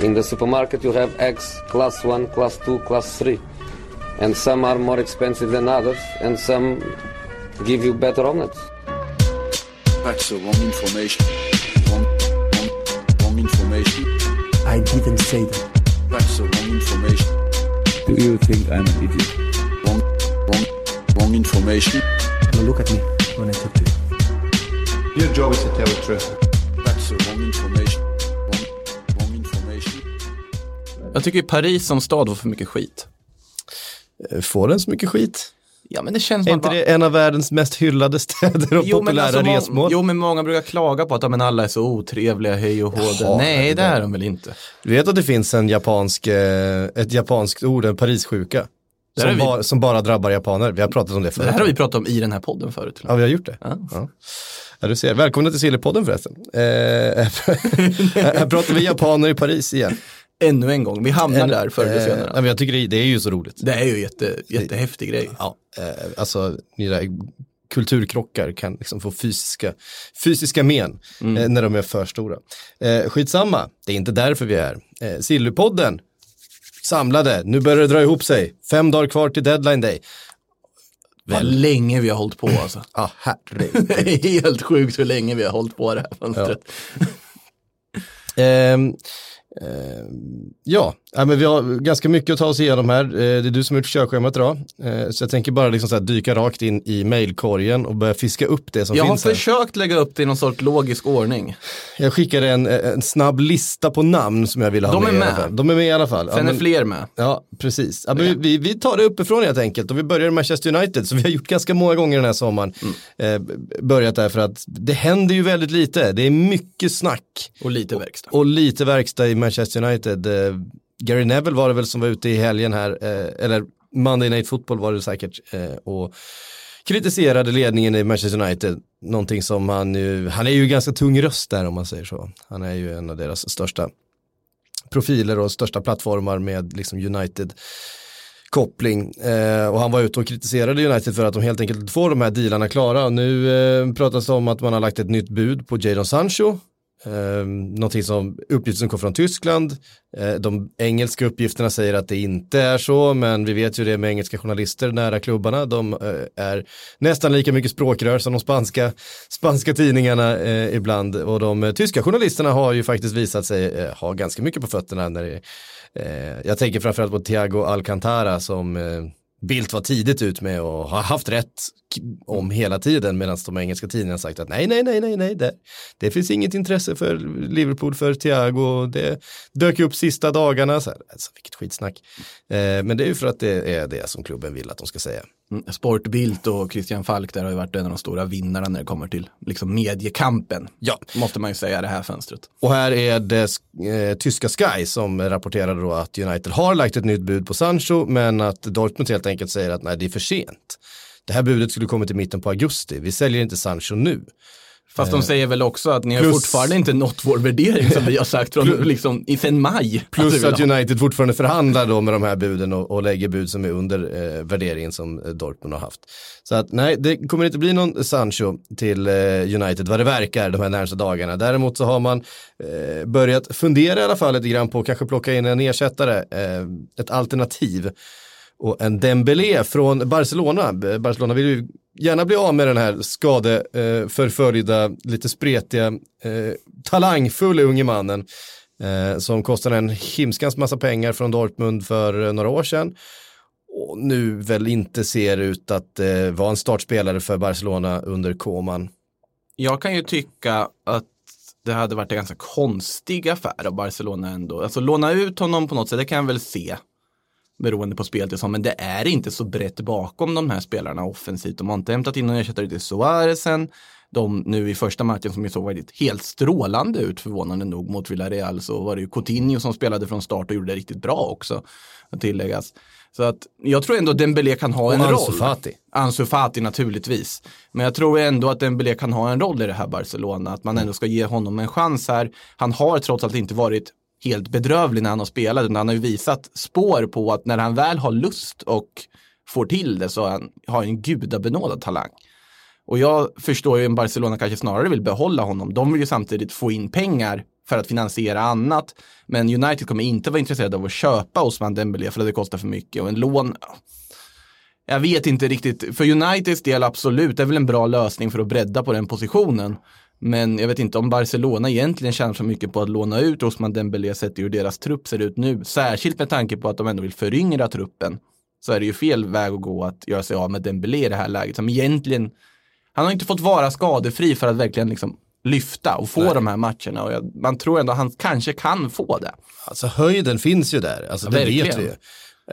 In the supermarket you have eggs class 1, class 2, class 3. And some are more expensive than others, and some give you better omelets. That's the wrong information. Wrong information. I didn't say that. That's the wrong information. Do you think I'm an idiot? Wrong information. Now look at me when I talk to you. Your job is to tell the truth. That's the wrong information. Wrong information. Jag tycker Paris som stad var för mycket skit. Får den så mycket skit? Ja, men det känns är inte det en av världens mest hyllade städer och populära resmål? Jo, men många brukar klaga på att men alla är så otrevliga, hej och hårda. Nej, det är de väl inte. Du vet att det finns ett japanskt ord, en Parissjuka, som bara drabbar japaner. Vi har pratat om det förut. Det här har vi pratat om i den här podden förut. Ja, vi har gjort det. Ja, du ser. Välkomna till Sillypodden förresten. Här pratar vi japaner i Paris igen. Ännu en gång, vi hamnar där förr eller senare. Men jag tycker det är ju så roligt. Det är ju jättehäftig grej. Ja, alltså kulturkrockar kan liksom få fysiska men när de är för stora. Skitsamma, det är inte därför vi är här. Sillypodden samlade, nu börjar det dra ihop sig. 5 dagar kvar till deadline day. Vad länge vi har hållit på alltså. Ja, herregud. Det är helt sjukt hur länge vi har hållit på det här fönstret. Ja. Men vi har ganska mycket att ta oss igenom här. Det är du som har gjort körschemat idag. Så jag tänker bara liksom så här dyka rakt in i mailkorgen och börja fiska upp det som finns här. Jag har försökt lägga upp det i någon sorts logisk ordning. Jag skickade en snabb lista på namn som jag ville ha med. De är med i alla fall. Sen är fler med. Ja, precis. Ja, men vi tar det uppifrån helt enkelt. Och vi börjar i Manchester United, som vi har gjort ganska många gånger den här sommaren. Börjat där för att det händer ju väldigt lite. Det är mycket snack. Och lite verkstad. Och lite verkstad i Manchester United. Gary Neville var det väl som var ute i helgen här, eller Monday Night Football var det säkert, och kritiserade ledningen i Manchester United. Någonting som han är ju ganska tung röst där, om man säger så. Han är ju en av deras största profiler och största plattformar med liksom United-koppling. Och han var ute och kritiserade United för att de helt enkelt får de här dealarna klara. Och nu pratas det om att man har lagt ett nytt bud på Jadon Sancho. Någonting som uppgifter som kom från Tyskland. De engelska uppgifterna säger att det inte är så, men vi vet ju det med engelska journalister nära klubbarna. De är nästan lika mycket språkrör som de spanska tidningarna ibland, och de tyska journalisterna har ju faktiskt visat sig ha ganska mycket på fötterna när jag tänker framförallt på Thiago Alcantara som Bildt var tidigt ut med och har haft rätt om hela tiden, medan de engelska tidningarna har sagt att nej, det finns inget intresse för Liverpool för Thiago. Det dök upp sista dagarna. Så här, alltså, vilket skitsnack. Men det är ju för att det är det som klubben vill att de ska säga. Sport Bildt och Christian Falk där har ju varit en av de stora vinnarna när det kommer till liksom mediekampen. Ja, måste man ju säga det här fönstret. Och här är det tyska Sky som rapporterade då att United har lagt ett nytt bud på Sancho, men att Dortmund helt enkelt säger att nej, det är för sent. Det här budet skulle komma till mitten på augusti. Vi säljer inte Sancho nu. Fast de säger väl också att ni har fortfarande inte nått vår värdering som vi har sagt från liksom sen maj. Plus att United fortfarande förhandlar då med de här buden och lägger bud som är under värderingen som Dortmund har haft. Så att nej, det kommer inte bli någon Sancho till United vad det verkar de här närmaste dagarna. Däremot så har man börjat fundera i alla fall lite grann på att kanske plocka in en ersättare, ett alternativ. Och en Dembélé från Barcelona. Barcelona vill ju gärna bli av med den här skadeförföljda, lite spretiga, talangfulla unge mannen som kostade en himskans massa pengar från Dortmund för några år sedan. Och nu väl inte ser ut att vara en startspelare för Barcelona under Koeman. Jag kan ju tycka att det hade varit en ganska konstig affär av Barcelona ändå. Alltså låna ut honom på något sätt, det kan jag väl se. Beroende på spelet, men det är inte så brett bakom de här spelarna offensivt. De har inte hämtat in och ersättare till Suárez. De nu i första matchen som ju såg väldigt helt strålande ut, förvånande nog, mot Villarreal, så var det ju Coutinho som spelade från start och gjorde det riktigt bra också, att tilläggas. Så att jag tror ändå att Dembélé kan ha en roll. Ansu Fati naturligtvis. Men jag tror ändå att Dembélé kan ha en roll i det här Barcelona. Att man ändå ska ge honom en chans här. Han har trots allt inte varit helt bedrövlig när han har spelat. Han har ju visat spår på att när han väl har lust och får till det så har han en gudabenådad talang. Och jag förstår ju att Barcelona kanske snarare vill behålla honom. De vill ju samtidigt få in pengar för att finansiera annat. Men United kommer inte vara intresserade av att köpa Ousmane Dembélé för att det kostar för mycket. Och en lån, jag vet inte riktigt. För Uniteds del absolut, det är väl en bra lösning för att bredda på den positionen. Men jag vet inte om Barcelona egentligen tjänar så mycket på att låna ut Ousmane Dembélé sett hur deras trupp ser ut nu. Särskilt med tanke på att de ändå vill föryngra truppen. Så är det ju fel väg att gå att göra sig av med Dembélé i det här läget. Som egentligen, han har inte fått vara skadefri för att verkligen liksom lyfta och få de här matcherna. Och man tror ändå att han kanske kan få det. Alltså höjden finns ju där, alltså det verkligen. vet vi ju.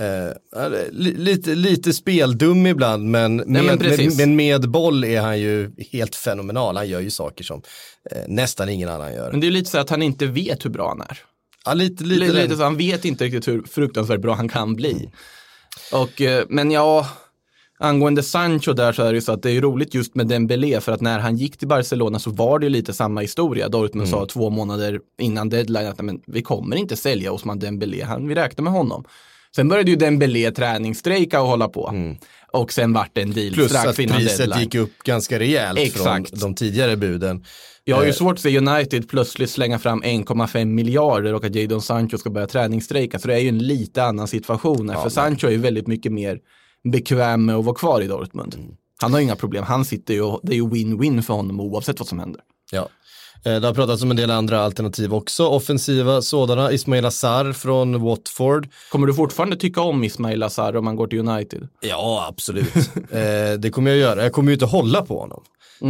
Lite speldum ibland, men med boll är han ju helt fenomenal. Han gör ju saker som nästan ingen annan gör. Men det är lite så att han inte vet hur bra han är. Ja, lite så han vet inte riktigt hur fruktansvärt bra han kan bli. Och, men angående Sancho där så är det ju så att det är roligt just med Dembélé, för att när han gick till Barcelona så var det ju lite samma historia. Dortmund sa 2 månader innan deadline att men, vi kommer inte sälja Ousmane Dembélé, vi räknar med honom. Sen började ju Dembélé träningsstrejka och hålla på. Och sen vart det en deal plus strax innan priset deadline. gick upp ganska rejält. Exakt. Från de tidigare buden. Jag har ju svårt att se United plötsligt slänga fram 1,5 miljarder och att Jadon Sancho ska börja träningsstrejka. Så det är ju en lite annan situation. För Sancho är ju väldigt mycket mer bekväm med att vara kvar i Dortmund. Han har ju inga problem. Han sitter ju, det är ju win-win för honom oavsett vad som händer. Ja. Det har pratats om en del andra alternativ också. Offensiva sådana. Ismail Assar från Watford. Kommer du fortfarande tycka om Ismail Assar om man går till United? Ja, absolut. Det kommer jag göra. Jag kommer ju inte hålla på honom.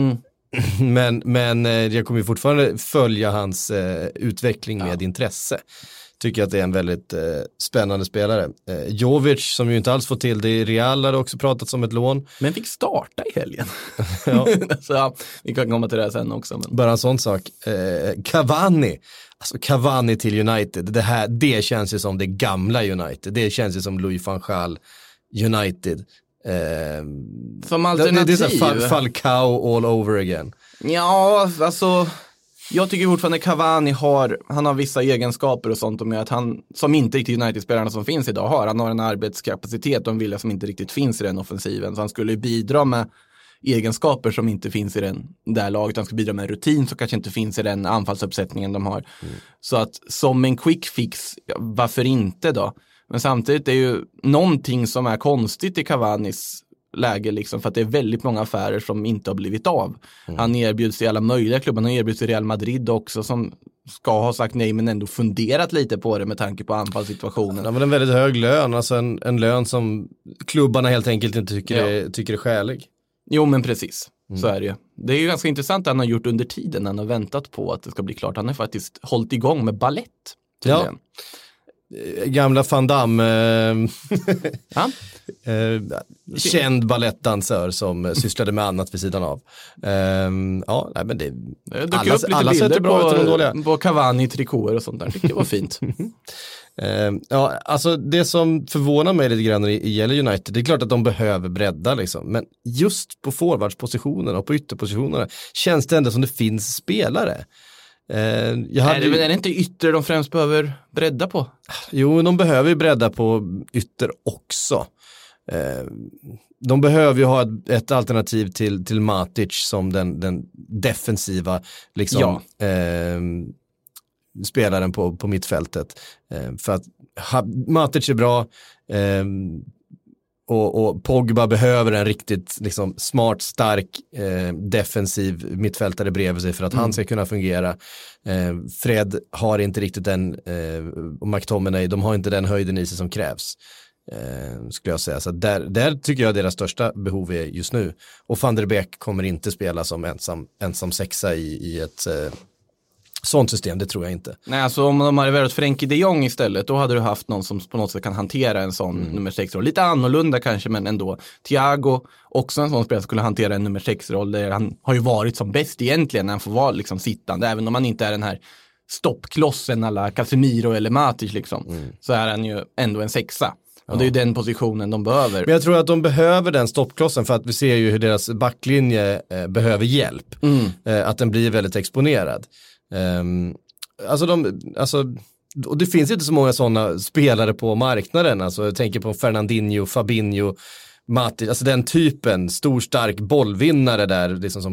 Men jag kommer ju fortfarande följa hans utveckling med intresse. Tycker att det är en väldigt spännande spelare. Jovic som ju inte alls får till det i Real hade också pratats om ett lån. Men fick starta i helgen. Ja. Så vi kan komma till det sen också. Men. Bara en sån sak. Cavani. Alltså Cavani till United. Det känns ju som det gamla United. Det känns ju som Louis van Gaal United. Som alternativ. Det är så Falcao all over again. Ja, alltså jag tycker fortfarande Cavani har vissa egenskaper och sånt att han, som inte riktigt United-spelarna som finns idag har. Han har en arbetskapacitet och en vilja som inte riktigt finns i den offensiven. Så han skulle bidra med egenskaper som inte finns i den där laget. Han ska bidra med en rutin som kanske inte finns i den anfallsuppsättningen de har. Så att som en quick fix, varför inte då? Men samtidigt är ju någonting som är konstigt i Cavanis läge liksom, för att det är väldigt många affärer som inte har blivit av. Han erbjuds i alla möjliga klubbar. Han erbjuds i Real Madrid också som ska ha sagt nej men ändå funderat lite på det med tanke på anfallssituationen. Han har en väldigt hög lön, alltså en lön som klubbarna helt enkelt inte tycker är skälig. Jo men precis, så är det ju. Det är ju ganska intressant att han har gjort under tiden han har väntat på att det ska bli klart. Han har faktiskt hållit igång med ballett tydligen. Ja. Gamla Van Damme känd ballettdansör som sysslade med annat vid sidan av. Ja, nej, men det dök upp lite bilder på Cavani-trikåer och sånt där. Det var fint. Ja, alltså det som förvånar mig lite grann i gäller United, det är klart att de behöver bredda liksom, men just på forwardspositionerna och på ytterpositionerna känns det ändå som det finns spelare. Är det inte ytter de främst behöver bredda på? Jo, de behöver ju bredda på ytter också. De behöver ju ha ett alternativ till Matic som den defensiva liksom, spelaren på mittfältet. För att Matic är bra och Pogba behöver en riktigt liksom, smart, stark defensiv mittfältare bredvid sig för att han ska kunna fungera. Fred har inte riktigt den och McTominay, de har inte den höjden i sig som krävs. Skulle jag säga. Så där tycker jag deras största behov är just nu. Och Van der Beek kommer inte spela som ensam sexa i ett sånt system, det tror jag inte. Nej, alltså om de hade varit Frenkie de Jong istället, då hade du haft någon som på något sätt kan hantera en sån nummer 6-roll. Lite annorlunda kanske, men ändå. Thiago, också en sån spelare som skulle hantera en nummer 6-roll. Han har ju varit som bäst egentligen när han får vara liksom sittande, även om han inte är den här stoppklossen alla Casemiro eller Matic liksom. Så är han ju ändå en sexa. Och det är ju den positionen de behöver. Men jag tror att de behöver den stoppklossen för att vi ser ju hur deras backlinje behöver hjälp. Att den blir väldigt exponerad. Och det finns inte så många sådana spelare på marknaden. Alltså jag tänker på Fernandinho, Fabinho, Matic, alltså den typen, stor stark bollvinnare där liksom som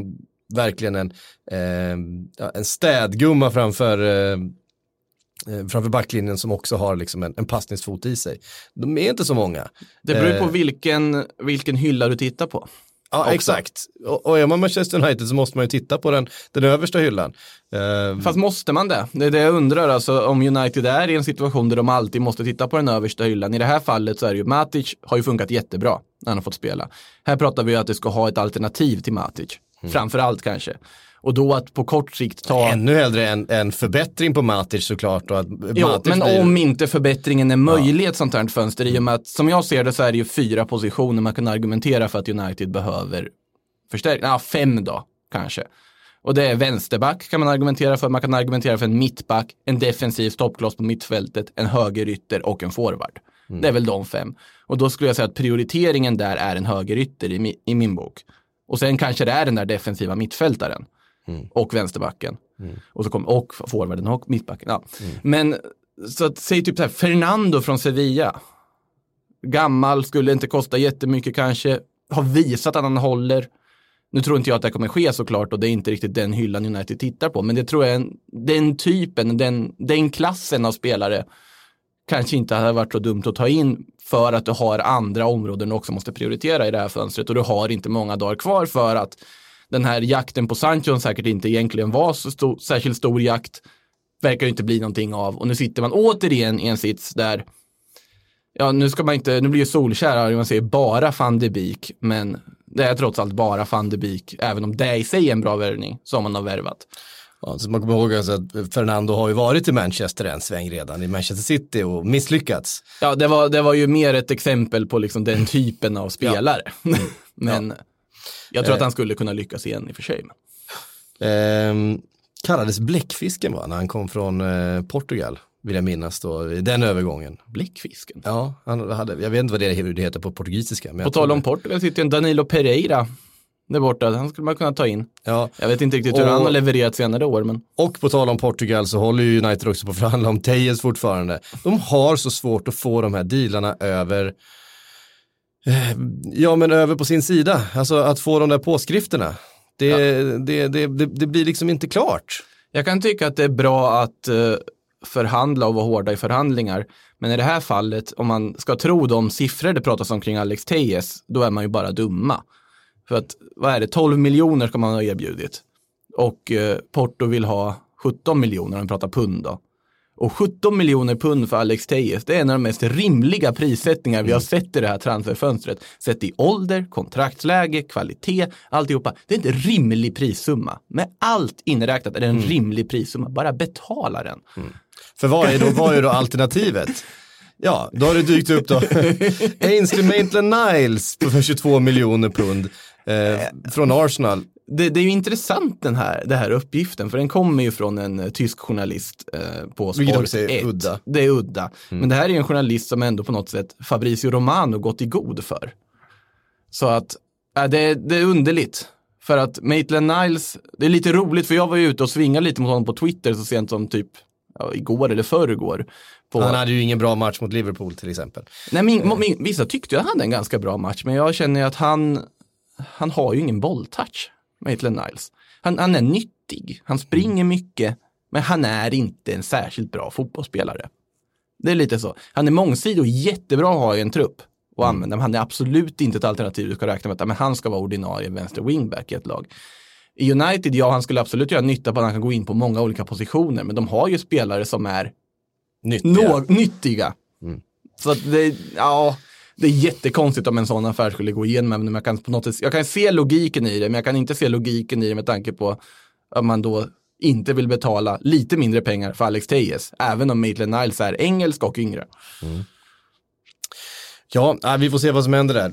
verkligen en städgumma framför backlinjen som också har liksom en passningsfot i sig. De är inte så många. Det beror på vilken hylla du tittar på. Ja, också. Exakt. Och är man Manchester United så måste man ju titta på den översta hyllan. Fast måste man det? Det är det jag undrar. Alltså, om United är i en situation där de alltid måste titta på den översta hyllan. I det här fallet så är det ju Matic har ju funkat jättebra när han har fått spela. Här pratar vi ju att det ska ha ett alternativ till Matic. Framförallt kanske. Och då att på kort sikt ta... Ännu hellre en förbättring på Matic såklart. Och att men om inte förbättringen är möjlig ett sånt här fönster, i och med att som jag ser det så är det ju 4 positioner man kan argumentera för att United behöver förstärkning. 5 då, kanske. Och det är vänsterback kan man argumentera för. Man kan argumentera för en mittback, en defensiv stoppkloss på mittfältet, en högerytter och en forward. Det är väl de 5. Och då skulle jag säga att prioriteringen där är en högerytter i min bok. Och sen kanske det är den där defensiva mittfältaren. Och vänsterbacken. Och så och forwarden och mittbacken. Ja. Men så att säg typ så här, Fernando från Sevilla. Gammal, skulle inte kosta jättemycket kanske. Har visat att han håller. Nu tror inte jag att det kommer ske såklart, och det är inte riktigt den hyllan United tittar på. Men det tror jag den typen, den klassen av spelare kanske inte hade varit så dumt att ta in, för att du har andra områden du också måste prioritera i det här fönstret. Och du har inte många dagar kvar, för att den här jakten på Sancho säkert inte egentligen var så särskilt stor jakt. Verkar ju inte bli någonting av. Och nu sitter man återigen i en sits där, ja, nu blir ju Solskär, man säger bara Van de Beek, men det är trots allt bara Van de Beek, även om det i sig är en bra värvning som man har värvat. Ja, så man kommer ihåg att Fernando har ju varit i Manchester en sväng redan, i Manchester City, och misslyckats. Ja, det var ju mer ett exempel på liksom den typen av spelare. Ja. Men jag tror att han skulle kunna lyckas igen i och för sig. Kallades bläckfisken när han kom från Portugal, vill jag minnas då, i den övergången. Bläckfisken? Ja, jag vet inte vad det heter på portugisiska. Men på tal om Portugal sitter en Danilo Pereira där borta, han skulle man kunna ta in. Ja. Jag vet inte riktigt hur han har levererat senare år. Men... Och på tal om Portugal så håller ju United också på att förhandla om Tejes fortfarande. De har så svårt att få de här dealarna över på sin sida. Alltså att få de där påskrifterna. Det blir liksom inte klart. Jag kan tycka att det är bra att förhandla och vara hårda i förhandlingar. Men i det här fallet, om man ska tro de siffror det pratas om kring Alex Tejes, då är man ju bara dumma. För att, 12 miljoner ska man ha erbjudit. Och Porto vill ha 17 miljoner, om man pratar pund då. Och 17 miljoner pund för Alex Tejes, det är en av de mest rimliga prissättningar vi har sett i det här transferfönstret. Sett i ålder, kontraktsläge, kvalitet, alltihopa. Det är inte en rimlig prissumma. Med allt inräknat är det en rimlig prissumma. Bara betala den. För vad är då alternativet? Ja, då har det dykt upp då. Ainsley Maitland-Niles på 22 miljoner pund från Arsenal. Det är ju intressant den här uppgiften, för den kommer ju från en tysk journalist på Sport 1. Udda. Det är udda. Men det här är ju en journalist som ändå på något sätt Fabrizio Romano gått i god för. Så att det är underligt. För att Maitland-Niles, det är lite roligt, för jag var ju ute och svingade lite mot honom på Twitter så sent som typ igår eller förrgår. Han hade ju ingen bra match mot Liverpool till exempel. Nej, vissa tyckte att han hade en ganska bra match, men jag känner att han har ju ingen bolltouch, Maitland-Niles. Han är nyttig, han springer mycket, men han är inte en särskilt bra fotbollsspelare. Det är lite så. Han är mångsidig och jättebra att ha i en trupp och använda, men han är absolut inte ett alternativ du ska räkna med att han ska vara ordinarie vänster wingback i ett lag. I United, han skulle absolut göra nytta på att han kan gå in på många olika positioner, men de har ju spelare som är nyttiga. Så att det är jättekonstigt om en sån affär skulle gå igenom, men jag kan se logiken i det, men jag kan inte se logiken i det med tanke på att man då inte vill betala lite mindre pengar för Alex Tejes, även om Maitland-Niles är engelsk och yngre. Ja, vi får se vad som händer där.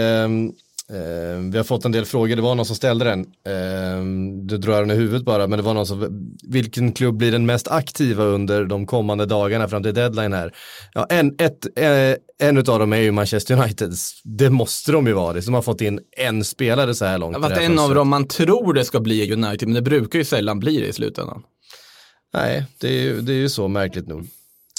Vi har fått en del frågor, det var någon som ställde den, du drar den i huvudet bara, men det var någon som, vilken klubb blir den mest aktiva under de kommande dagarna fram till deadline här? Ja, en utav dem är ju Manchester United, det måste de ju vara, det som har fått in en spelare så här långt. Ja, en av dem man tror det ska bli United, men det brukar ju sällan bli det i slutändan. Nej, det är ju så märkligt nog.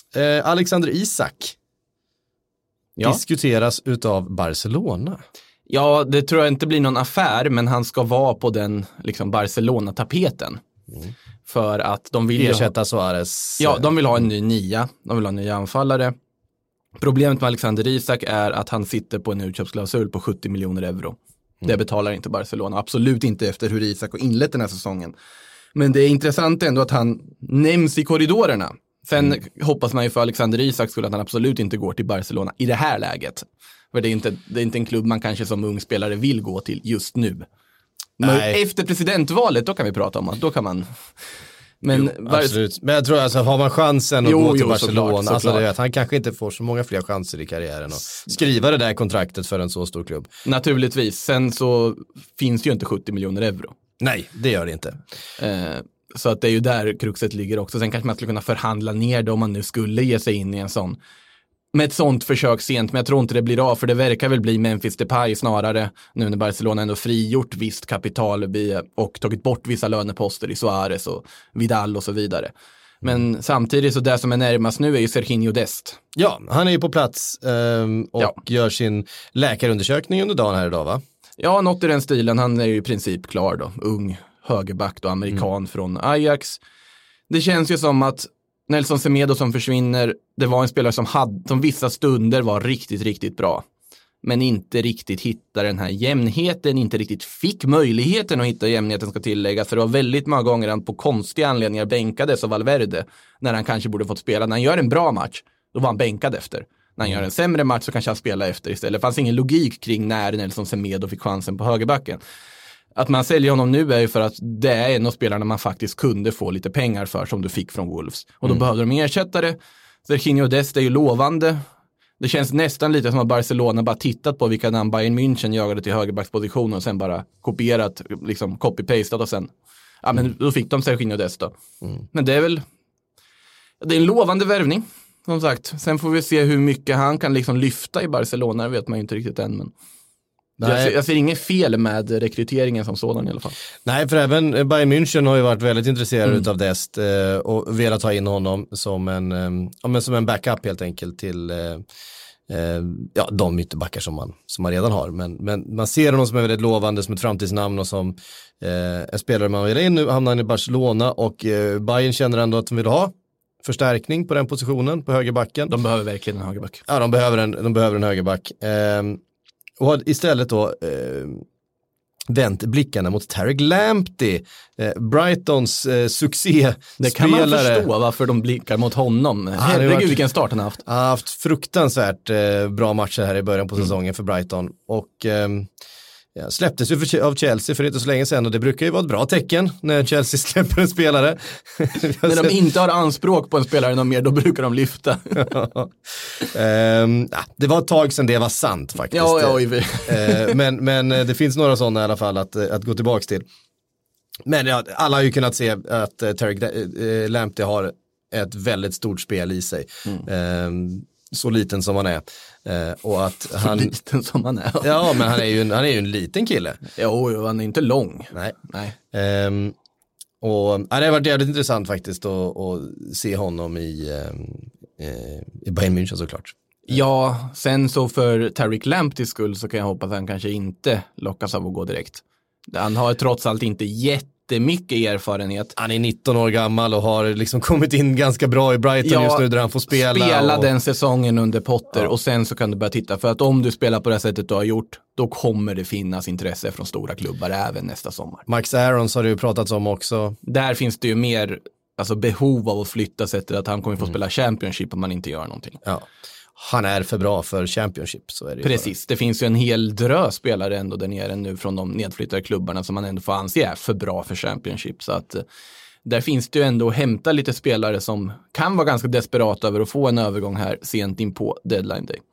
Alexander Isak diskuteras utav Barcelona. Ja, det tror jag inte blir någon affär, men han ska vara på den liksom Barcelona-tapeten. För att de vill ersätta Suarez. Ja, de vill ha en ny nia. De vill ha en ny anfallare. Problemet med Alexander Isak är att han sitter på en utköpsklausul på 70 miljoner euro. Det betalar inte Barcelona. Absolut inte efter hur Isak har inlett den här säsongen. Men det är intressant ändå att han nämns i korridorerna. Sen hoppas man ju för Alexander Isak skulle att han absolut inte går till Barcelona i det här läget. För det är inte en klubb man kanske som ung spelare vill gå till just nu. Nej. Efter presidentvalet, då kan vi prata om att då kan man... Men, absolut. Men jag tror alltså, har man chansen att gå till Barcelona, såklart. alltså det är att han kanske inte får så många fler chanser i karriären och skriva det där kontraktet för en så stor klubb. Naturligtvis. Sen så finns ju inte 70 miljoner euro. Nej, det gör det inte. Så att det är ju där kruxet ligger också. Sen kanske man skulle kunna förhandla ner det om man nu skulle ge sig in i en sån. Med ett sånt försök sent, men jag tror inte det blir av, för det verkar väl bli Memphis Depay snarare, nu när Barcelona ändå frigjort visst kapital och tagit bort vissa löneposter i Suarez och Vidal och så vidare. Men samtidigt så det som är närmast nu är ju Serginho Dest. Ja, han är ju på plats och gör sin läkarundersökning under dagen här idag, va? Ja, något i den stilen. Han är ju i princip klar då. Ung högerback då, amerikan från Ajax. Det känns ju som att Nelson Semedo som försvinner, det var en spelare som vissa stunder var riktigt, riktigt bra. Men inte riktigt hittade den här jämnheten, inte riktigt fick möjligheten att hitta jämnheten, ska tilläggas. För det var väldigt många gånger han på konstiga anledningar bänkades av Valverde när han kanske borde fått spela. När han gör en bra match, då var han bänkad efter. När han gör en sämre match så kanske han spelar efter istället. Det fanns ingen logik kring när Nelson Semedo fick chansen på högerbacken. Att man säljer honom nu är ju för att det är en av spelarna man faktiskt kunde få lite pengar för som du fick från Wolves. Och då behövde de ersättare. Serginho Dest är ju lovande. Det känns nästan lite som att Barcelona bara tittat på vilka namn Bayern München jagade till högerbackspositionen och sen bara kopierat, liksom copy-pastat och sen, ja men då fick de Serginho Dest då. Men det är väl, det är en lovande värvning, som sagt. Sen får vi se hur mycket han kan liksom lyfta i Barcelona, det vet man ju inte riktigt än, men jag ser inget fel med rekryteringen som sådan i alla fall. Nej, för även Bayern München har ju varit väldigt intresserad utav Dest och velat ta in honom som en backup helt enkelt till de ytterbackar som man redan har. Men man ser honom som är väldigt lovande, som ett framtidsnamn och som en spelare man vill in. Nu hamnar han i Barcelona och Bayern känner ändå att de vill ha förstärkning på den positionen, på högerbacken. De behöver verkligen en högerback. Ja, de behöver en högerback. Och har istället då vänt blickarna mot Tariq Lamptey, Brightons succéspelare. Det kan man förstå varför de blickar mot honom. Herregud vilken start han har haft. Han har haft fruktansvärt bra matcher här i början på säsongen för Brighton. Och släpptes ju av Chelsea för inte så länge sedan och det brukar ju vara ett bra tecken när Chelsea släpper en spelare. När de inte har anspråk på en spelare någon mer, då brukar de lyfta. Det var ett tag sedan det var sant faktiskt. Men det finns några sådana i alla fall att gå tillbaka till. Men ja, alla har ju kunnat se att Tariq Lamptey har ett väldigt stort spel i sig. Så liten som han är. Och att han... Så liten som han är. Ja, men han är ju en liten kille. Jo, han är inte lång. Nej. Och det har varit jävligt intressant faktiskt att se honom i Bayern München såklart. Ja, sen så för Tariq Lampteys skull så kan jag hoppas att han kanske inte lockas av att gå direkt. Han har trots allt inte jättemycket erfarenhet. Han är 19 år gammal och har liksom kommit in ganska bra i Brighton just nu där han får spela. Den säsongen under Potter och sen så kan du börja titta. För att om du spelar på det sättet du har gjort, då kommer det finnas intresse från stora klubbar även nästa sommar. Max Aarons har det ju pratats om också. Där finns det ju mer behov av att flytta sig till att han kommer få spela Championship om man inte gör någonting. Ja. Han är för bra för Championship, så är det. Precis, det finns ju en hel drös spelare ändå där nere nu från de nedflyttade klubbarna som man ändå får anse är för bra för Championship. Så att där finns det ju ändå att hämta lite spelare som kan vara ganska desperata över att få en övergång här sent in på deadline day.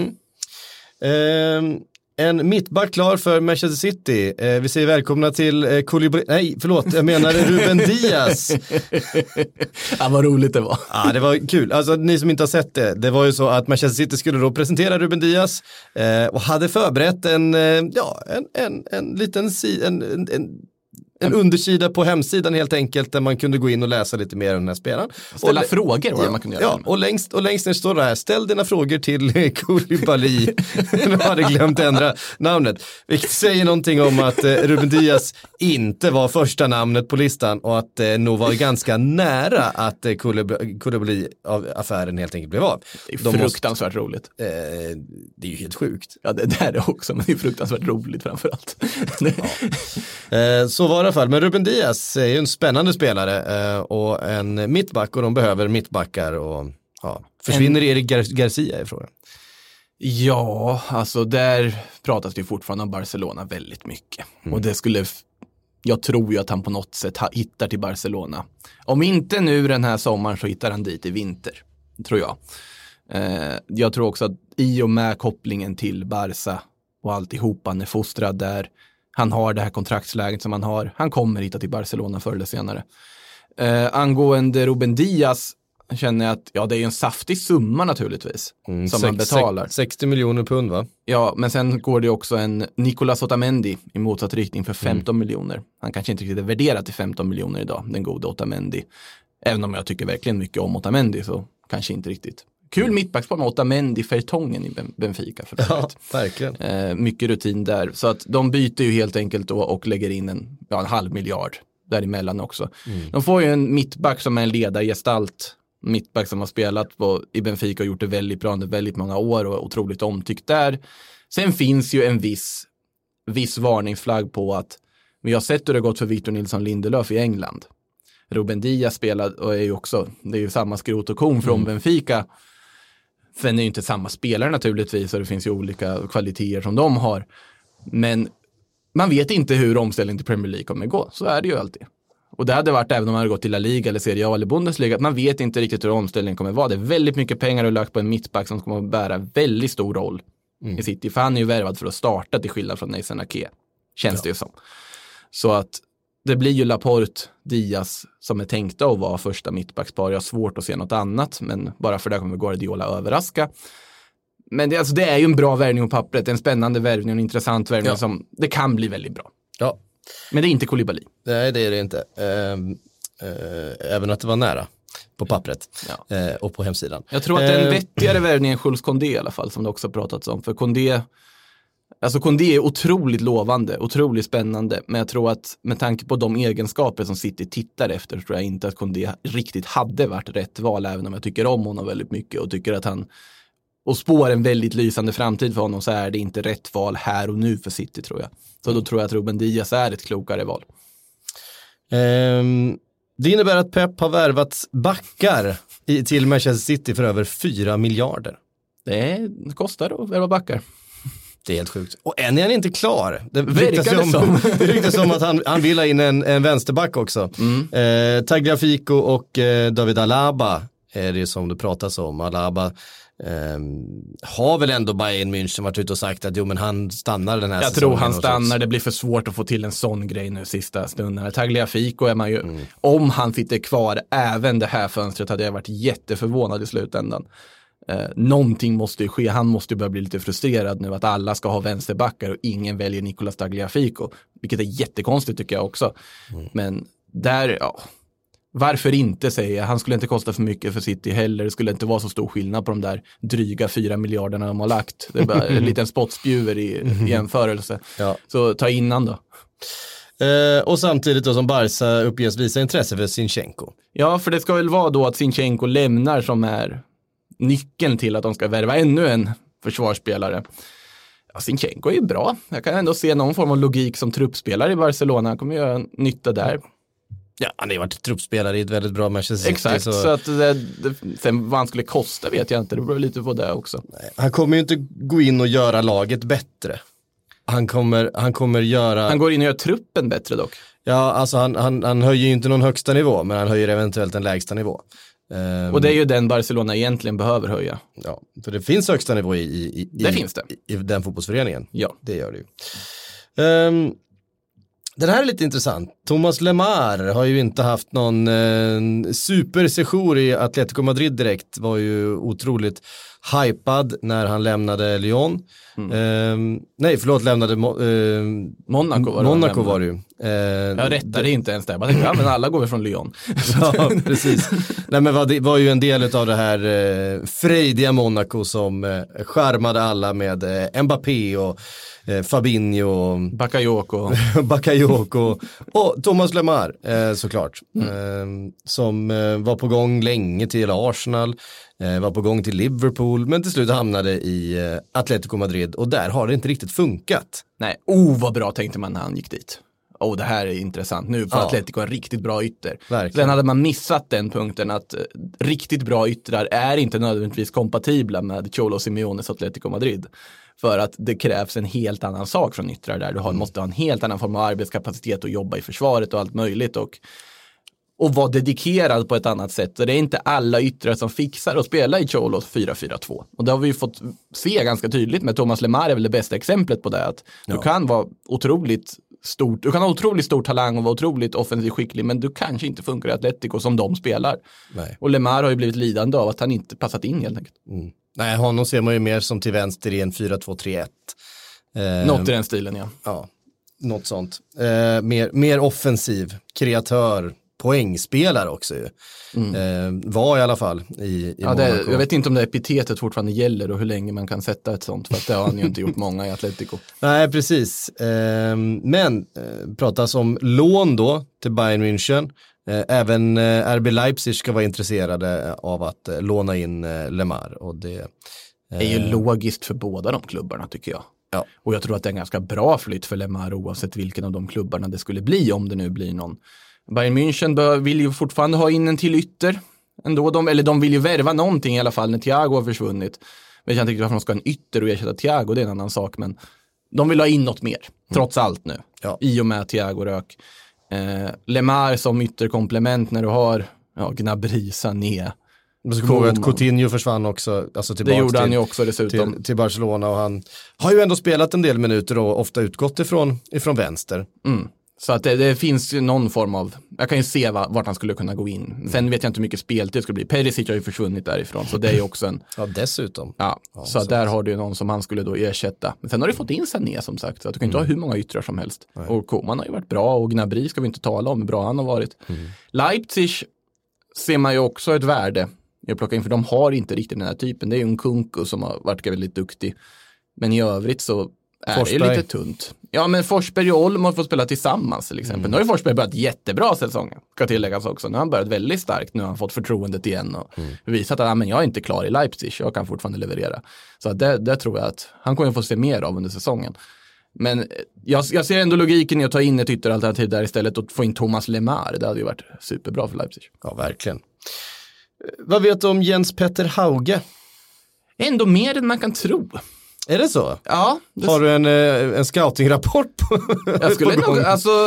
En mittback klar för Manchester City. Vi säger välkomna till Ruben Diaz. Ja, vad roligt det var. Ja, det var kul. Alltså ni som inte har sett det. Det var ju så att Manchester City skulle då presentera Ruben Diaz och hade förberett en liten En undersida på hemsidan helt enkelt där man kunde gå in och läsa lite mer om den här spelaren. Ställa frågor var det man kunde göra. Ja, och längst ner står det här, ställ dina frågor till Koulibaly. Nu hade glömt ändra namnet. Vilket säger någonting om att Ruben Diaz inte var första namnet på listan och att nog var ganska nära att Koulibaly av affären helt enkelt blev av. Det är fruktansvärt roligt. Det är ju helt sjukt. Ja, det där är också, men det är fruktansvärt roligt framförallt. Så var det i alla fall. Men Ruben Diaz är ju en spännande spelare och en mittback och de behöver mittbackar och försvinner Eric Garcia i frågan. Ja, alltså där pratas det ju fortfarande om Barcelona väldigt mycket. Och det skulle, jag tror ju att han på något sätt hittar till Barcelona. Om inte nu den här sommaren så hittar han dit i vinter, tror jag. Jag tror också att i och med kopplingen till Barca och alltihopa, han är fostrad där. Han har det här kontraktsläget som han har. Han kommer hitta till Barcelona förr eller senare. Angående Ruben Diaz känner jag att det är en saftig summa naturligtvis som man betalar. 60 miljoner pund va? Ja, men sen går det också en Nicolas Otamendi i motsatt riktning för 15 miljoner. Han kanske inte riktigt är värderad till 15 miljoner idag, den gode Otamendi. Även om jag tycker verkligen mycket om Otamendi så kanske inte riktigt. Kul mittbackspar med Otamendi, Fertongen i Benfica. För verkligen. Mycket rutin där. Så att de byter ju helt enkelt då och lägger in en halv miljard däremellan också. De får ju en mittback som är en ledargestalt. Mittback som har spelat i Benfica och gjort det väldigt bra under väldigt många år och otroligt omtyckt där. Sen finns ju en viss varningsflagg på att vi har sett hur det har gått för Victor Nilsson Lindelöf i England. Ruben Diaz spelade och är ju också, det är ju samma skrot och korn från Benfica. Sen är ju inte samma spelare naturligtvis och det finns ju olika kvaliteter som de har. Men man vet inte hur omställningen till Premier League kommer gå. Så är det ju alltid. Och det hade varit även om man hade gått till La Liga eller Serie A eller Bundesliga. Att man vet inte riktigt hur omställningen kommer vara. Det är väldigt mycket pengar och lagt på en mittback som kommer att bära väldigt stor roll i City. För han är ju värvad för att starta till skillnad från Nathan Ake. Känns det ju som. Så att det blir ju Laporte, Diaz som är tänkta att vara första mittbackspar. Jag har svårt att se något annat, men bara för det kommer Guardiola överraska. Men det är ju en bra värvning på pappret, en spännande värvning, en intressant värvning som det kan bli väldigt bra. Ja. Men det är inte Koulibaly. Nej, det är det inte. Även att det var nära på pappret och på hemsidan. Jag tror att det är en vettigare värvning än Jules Koundé i alla fall, som det också pratats om. För Koundé är otroligt lovande, otroligt spännande. Men jag tror att med tanke på de egenskaper som City tittar efter, så tror jag inte att Koundé riktigt hade varit rätt val, även om jag tycker om honom väldigt mycket och tycker att han och spår en väldigt lysande framtid för honom, så är det inte rätt val här och nu för City, tror jag. Så då tror jag att Ruben Diaz är ett klokare val. Det innebär att Pep har värvat backar till Manchester City för över 4 miljarder. Det kostar att värva backar. Det är helt sjukt. Och än är han inte klar. Det ryktas som att han vill ha in en vänsterback också. Tagliafico och David Alaba är det som det pratas om. Alaba har väl ändå Bayern München varit ute och sagt att men han stannar den här säsongen. Jag tror han stannar, det blir för svårt att få till en sån grej nu sista stunden. Tagliafico är man ju, om han sitter kvar även det här fönstret, hade jag varit jätteförvånad i slutändan. Någonting måste ju ske, han måste ju börja bli lite frustrerad nu att alla ska ha vänsterbackar och ingen väljer Nicolas Tagliafico, vilket är jättekonstigt tycker jag också. Men där, varför inte, säger jag. Han skulle inte kosta för mycket för City heller. Det skulle inte vara så stor skillnad på de där dryga 4 miljarderna de har lagt. Det är bara en liten spottspjuver i jämförelse. Ja. Så ta innan då. Och samtidigt då som Barca uppges visa intresse för Zinchenko. Ja, för det ska väl vara då att Zinchenko lämnar som är nyckeln till att de ska värva ännu en försvarsspelare. Ja, Zinchenko är ju bra. Jag kan ändå se någon form av logik som truppspelare i Barcelona. Han kommer göra nytta där. Ja, han har ju varit truppspelare i ett väldigt bra Manchester City. Exakt, så att sen vad han skulle kosta vet jag inte. Det beror lite på det också. Nej, han kommer ju inte gå in och göra laget bättre. Han kommer göra... Han går in och gör truppen bättre dock. Ja, alltså han höjer ju inte någon högsta nivå, men han höjer eventuellt en lägsta nivå. Och det är ju den Barcelona egentligen behöver höja. Ja, för det finns högsta nivå finns det. I den fotbollsföreningen. Ja. Det gör det ju. Den här är lite intressant. Thomas Lemar har ju inte haft någon supersession i Atletico Madrid direkt. Var ju otroligt hypad när han lämnade Lyon. Lämnade Monaco var det ju. Jag rättade inte ens där. Jag tänkte, men alla går väl från Lyon. Ja, precis. Nej, men det var ju en del av det här frejdiga Monaco som charmade alla med Mbappé och Fabinho, Bakayoko och Thomas Lemar såklart. Som var på gång länge till Arsenal, var på gång till Liverpool, men till slut hamnade i Atletico Madrid och där har det inte riktigt funkat. Nej, vad bra tänkte man när han gick dit. Det här är intressant. Nu får Atletico en riktigt bra ytter. Verkligen. Sen hade man missat den punkten att riktigt bra yttrar är inte nödvändigtvis kompatibla med Cholo Simeones Atletico Madrid. För att det krävs en helt annan sak från yttrar där. Du måste ha en helt annan form av arbetskapacitet och jobba i försvaret och allt möjligt. Och vara dedikerad på ett annat sätt. Och det är inte alla yttrar som fixar att spela i Cholos 4-4-2. Och det har vi ju fått se ganska tydligt med Thomas Lemar är väl det bästa exemplet på det. Att du kan vara otroligt stort, du kan ha otroligt stor talang och vara otroligt offensivt skicklig, men du kanske inte funkar i Atletico som de spelar. Nej. Och Lemar har ju blivit lidande av att han inte passat in helt enkelt. Nej, honom ser man ju mer som till vänster i en 4-2-3-1. Något i den stilen, ja. Ja, något sånt. Mer offensiv, kreatör, poängspelare också ju. Var i alla fall i Monaco. Jag vet inte om det epitetet fortfarande gäller och hur länge man kan sätta ett sånt, för att det har han ju inte gjort många i Atletico. Nej, precis. Men pratas om lån då till Bayern München. Även RB Leipzig ska vara intresserade av att låna in Lemar. Och det är ju logiskt för båda de klubbarna tycker jag. Ja. Och jag tror att det är en ganska bra flytt för Lemar oavsett vilken av de klubbarna det skulle bli, om det nu blir någon. Bayern München vill ju fortfarande ha in en till ytter. Ändå de vill ju värva någonting i alla fall när Thiago har försvunnit. Vet jag inte riktigt varför de ska ha en ytter och ersätta Thiago, det är en annan sak. Men de vill ha in något mer, trots allt nu. Ja. I och med Thiago rök. Lemar som ytterkomplement när du har Gnabry, Sané. Man ska komma ihåg att Coutinho försvann också. Alltså det gjorde han ju också dessutom. Till Barcelona, och han har ju ändå spelat en del minuter och ofta utgått ifrån vänster. Så att det finns ju någon form av, jag kan ju se vart han skulle kunna gå in. Sen vet jag inte hur mycket speltid det skulle bli. Perisic har ju försvunnit därifrån, så det är ju också en... Ja, dessutom. Ja, så att där har du ju någon som han skulle då ersätta. Men sen har du fått in Sané som sagt, så att du kan inte ha hur många yttrar som helst. Nej. Och Koman har ju varit bra, och Gnabry ska vi inte tala om hur bra han har varit. Leipzig ser man ju också ett värde att plocka in, för de har inte riktigt den här typen. Det är ju en Kunku som har varit väldigt duktig. Men i övrigt så är det lite tunt. Ja, men Forsberg och Olm har fått spela tillsammans till exempel. Nu har ju Forsberg börjat jättebra säsongen, ska tilläggas också. Nu har han börjat väldigt starkt. Nu har han fått förtroendet igen och visat att men jag är inte klar i Leipzig. Jag kan fortfarande leverera. Så det tror jag att han kommer få se mer av under säsongen. Men jag ser ändå logiken i att ta in ett ytteralternativ där istället och få in Thomas Lemar. Det hade ju varit superbra för Leipzig. Ja, verkligen. Vad vet du om Jens Petter Hauge? Ändå mer än man kan tro. Är det så? Ja. Har du en scouting-rapport på? Jag skulle nog,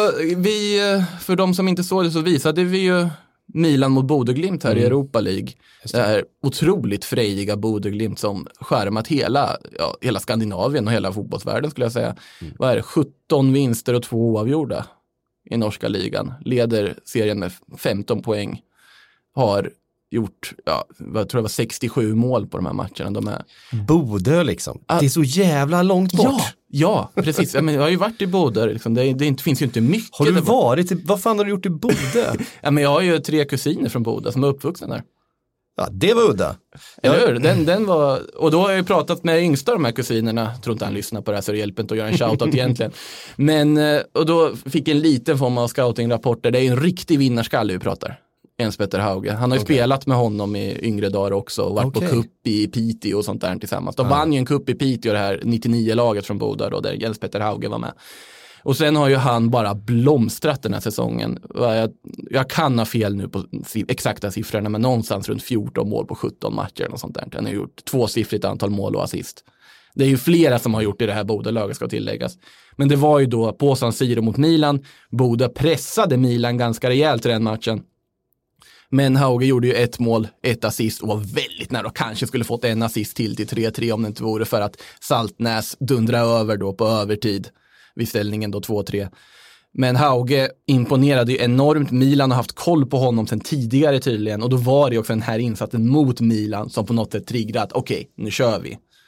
för de som inte såg det så visade vi ju Milan mot Bodø/Glimt här i Europa League. Det här otroligt frejdiga Bodø/Glimt som skärmat hela Skandinavien och hela fotbollsvärlden skulle jag säga. Vad är det? 17 vinster och 2 oavgjorda i norska ligan. Leder serien med 15 poäng. Har gjort, jag tror det var 67 mål på de här matcherna. De är... Bodø liksom. Det är så jävla långt bort. Ja, precis. Jag har ju varit i Bodø. Liksom. Det finns ju inte mycket. Har du varit? Vad fan har du gjort i Bodø? Men jag har ju 3 kusiner från Bodø som är uppvuxna där. Ja, det var udda. Eller hur? Den var... Och då har jag ju pratat med yngsta de här kusinerna. Tror inte han lyssnar på det här, så det hjälper inte att göra en shoutout egentligen. Men, och då fick en liten form av scouting-rapport där det är en riktig vinnarskalle vi pratar. Jens Petter Hauge. Han har ju spelat med honom i yngre dagar också och varit på cup i Piteå och sånt där tillsammans. De vann ju en cup i Piteå, det här 99-laget från Bodø då, där Jens Petter Hauge var med. Och sen har ju han bara blomstrat den här säsongen. Jag kan ha fel nu på exakta siffrorna, men någonstans runt 14 mål på 17 matcher och sånt där. Han har gjort 2-siffrigt antal mål och assist. Det är ju flera som har gjort i det här Bodø-laget ska tilläggas. Men det var ju då på San Siro mot Milan. Bodø pressade Milan ganska rejält i den matchen. Men Hauge gjorde ju 1 mål, 1 assist och var väldigt nära och kanske skulle fått en assist till 3-3 om det inte vore för att Saltnäs dundra över då på övertid vid ställningen då 2-3. Men Hauge imponerade ju enormt. Milan har haft koll på honom sedan tidigare tydligen, och då var det också den här insatsen mot Milan som på något sätt triggrade att okej, nu kör vi.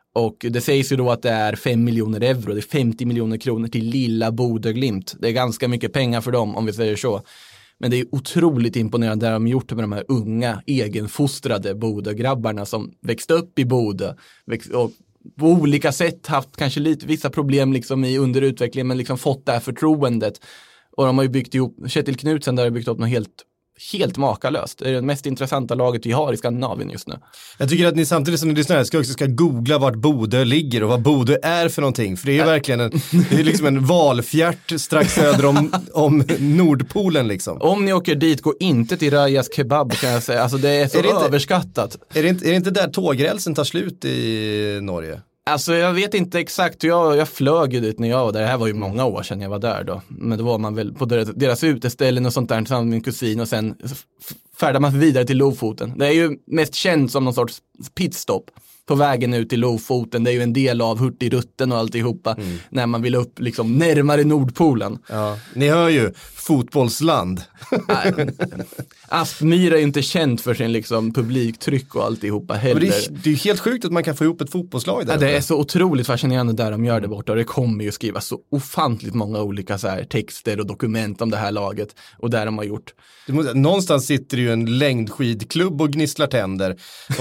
Och det sägs ju då att det är 5 miljoner euro, det är 50 miljoner kronor till lilla Bodø Glimt. Det är ganska mycket pengar för dem om vi säger så. Men det är otroligt imponerande det de gjort med de här unga, egenfostrade Bodø-grabbarna som växte upp i Bodø. Och på olika sätt haft kanske vissa problem liksom i underutvecklingen, men liksom fått det här förtroendet. Och de har ju byggt ihop, Kjetil Knutsen där har byggt upp något helt makalöst. Det är det mest intressanta laget vi har i Skandinavien just nu. Jag tycker att ni samtidigt som ni lyssnar ska googla vart Bodø ligger och vad Bodø är för någonting. För det är ju verkligen det är liksom en valfjärt strax söder om Nordpolen liksom. Om ni åker dit, gå inte till Rajas Kebab kan jag säga. Alltså det är så överskattat. Är det inte där tågrälsen tar slut i Norge? Alltså jag vet inte exakt, jag flög ju dit när jag var där, det här var ju många år sedan jag var där då, men då var man väl på deras uteställen och sånt där tillsammans med min kusin och sen färdar man vidare till Lofoten. Det är ju mest känt som någon sorts pitstop på vägen ut till Lofoten, det är ju en del av Hurtigruten och alltihopa när man vill upp liksom närmare Nordpolen. Ja, ni hör ju, fotbollsland. Aspmyra är ju inte känt för sin liksom publiktryck och alltihopa heller. Men det är ju helt sjukt att man kan få ihop ett fotbollslag där. Ja, det är så otroligt fascinerande där de gör det borta och det kommer ju skrivas så ofantligt många olika så här texter och dokument om det här laget och där de har gjort. Någonstans sitter ju en längdskidklubb och gnisslar tänder.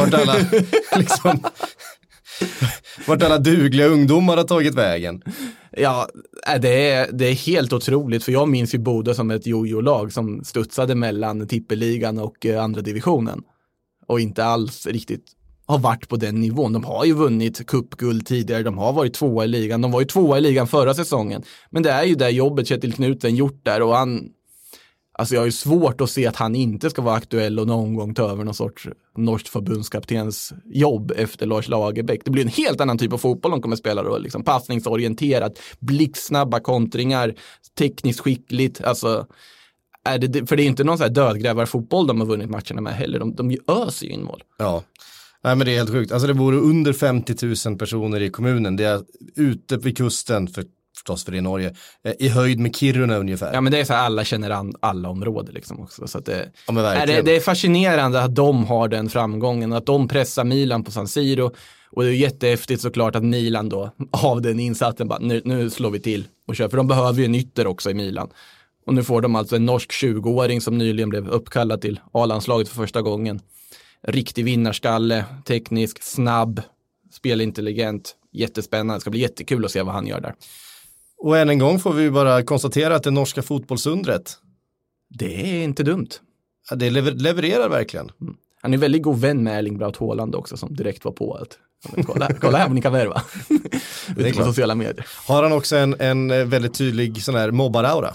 Vart alla dugliga ungdomar har tagit vägen. Ja, det är helt otroligt för jag minns ju Bodø som ett jojo-lag som studsade mellan tippeligan och andra divisionen och inte alls riktigt har varit på den nivån. De har ju vunnit cupguld tidigare, de har varit tvåa i ligan, de var ju tvåa i ligan förra säsongen, men det är ju det jobbet Kjetil Knutsen gjort där och alltså jag har ju svårt att se att han inte ska vara aktuell och någon gång ta över någon sorts norskt förbundskaptens jobb efter Lars Lagerbäck. Det blir en helt annan typ av fotboll de kommer spela då, liksom passningsorienterat, blixtsnabba kontringar, tekniskt skickligt, alltså för det är inte någon så här dödgrävarfotboll de har vunnit matcherna med heller, de öser ju in mål. Ja. Nej men det är helt sjukt, alltså det vore under 50 000 personer i kommunen, det är ute vid kusten förstås för det i Norge, i höjd med Kiruna ungefär. Ja men det är så här, alla känner alla områden liksom också. Så att det är är fascinerande att de har den framgången, att de pressar Milan på San Siro och det är jättehäftigt såklart att Milan då av den insatsen bara nu slår vi till och kör, för de behöver ju en ytter också i Milan. Och nu får de alltså en norsk 20-åring som nyligen blev uppkallad till A-landslaget för första gången. Riktig vinnarskalle, teknisk, snabb, spelintelligent, jättespännande. Det ska bli jättekul att se vad han gör där. Och än en gång får vi bara konstatera att det norska fotbollsundret, det är inte dumt. Ja, det levererar verkligen. Han är väldigt god vän med Erling Braut Haaland också som direkt var på att kolla här vad ni kan värva. Ute på sociala medier. Har han också en väldigt tydlig sån här mobbaraura?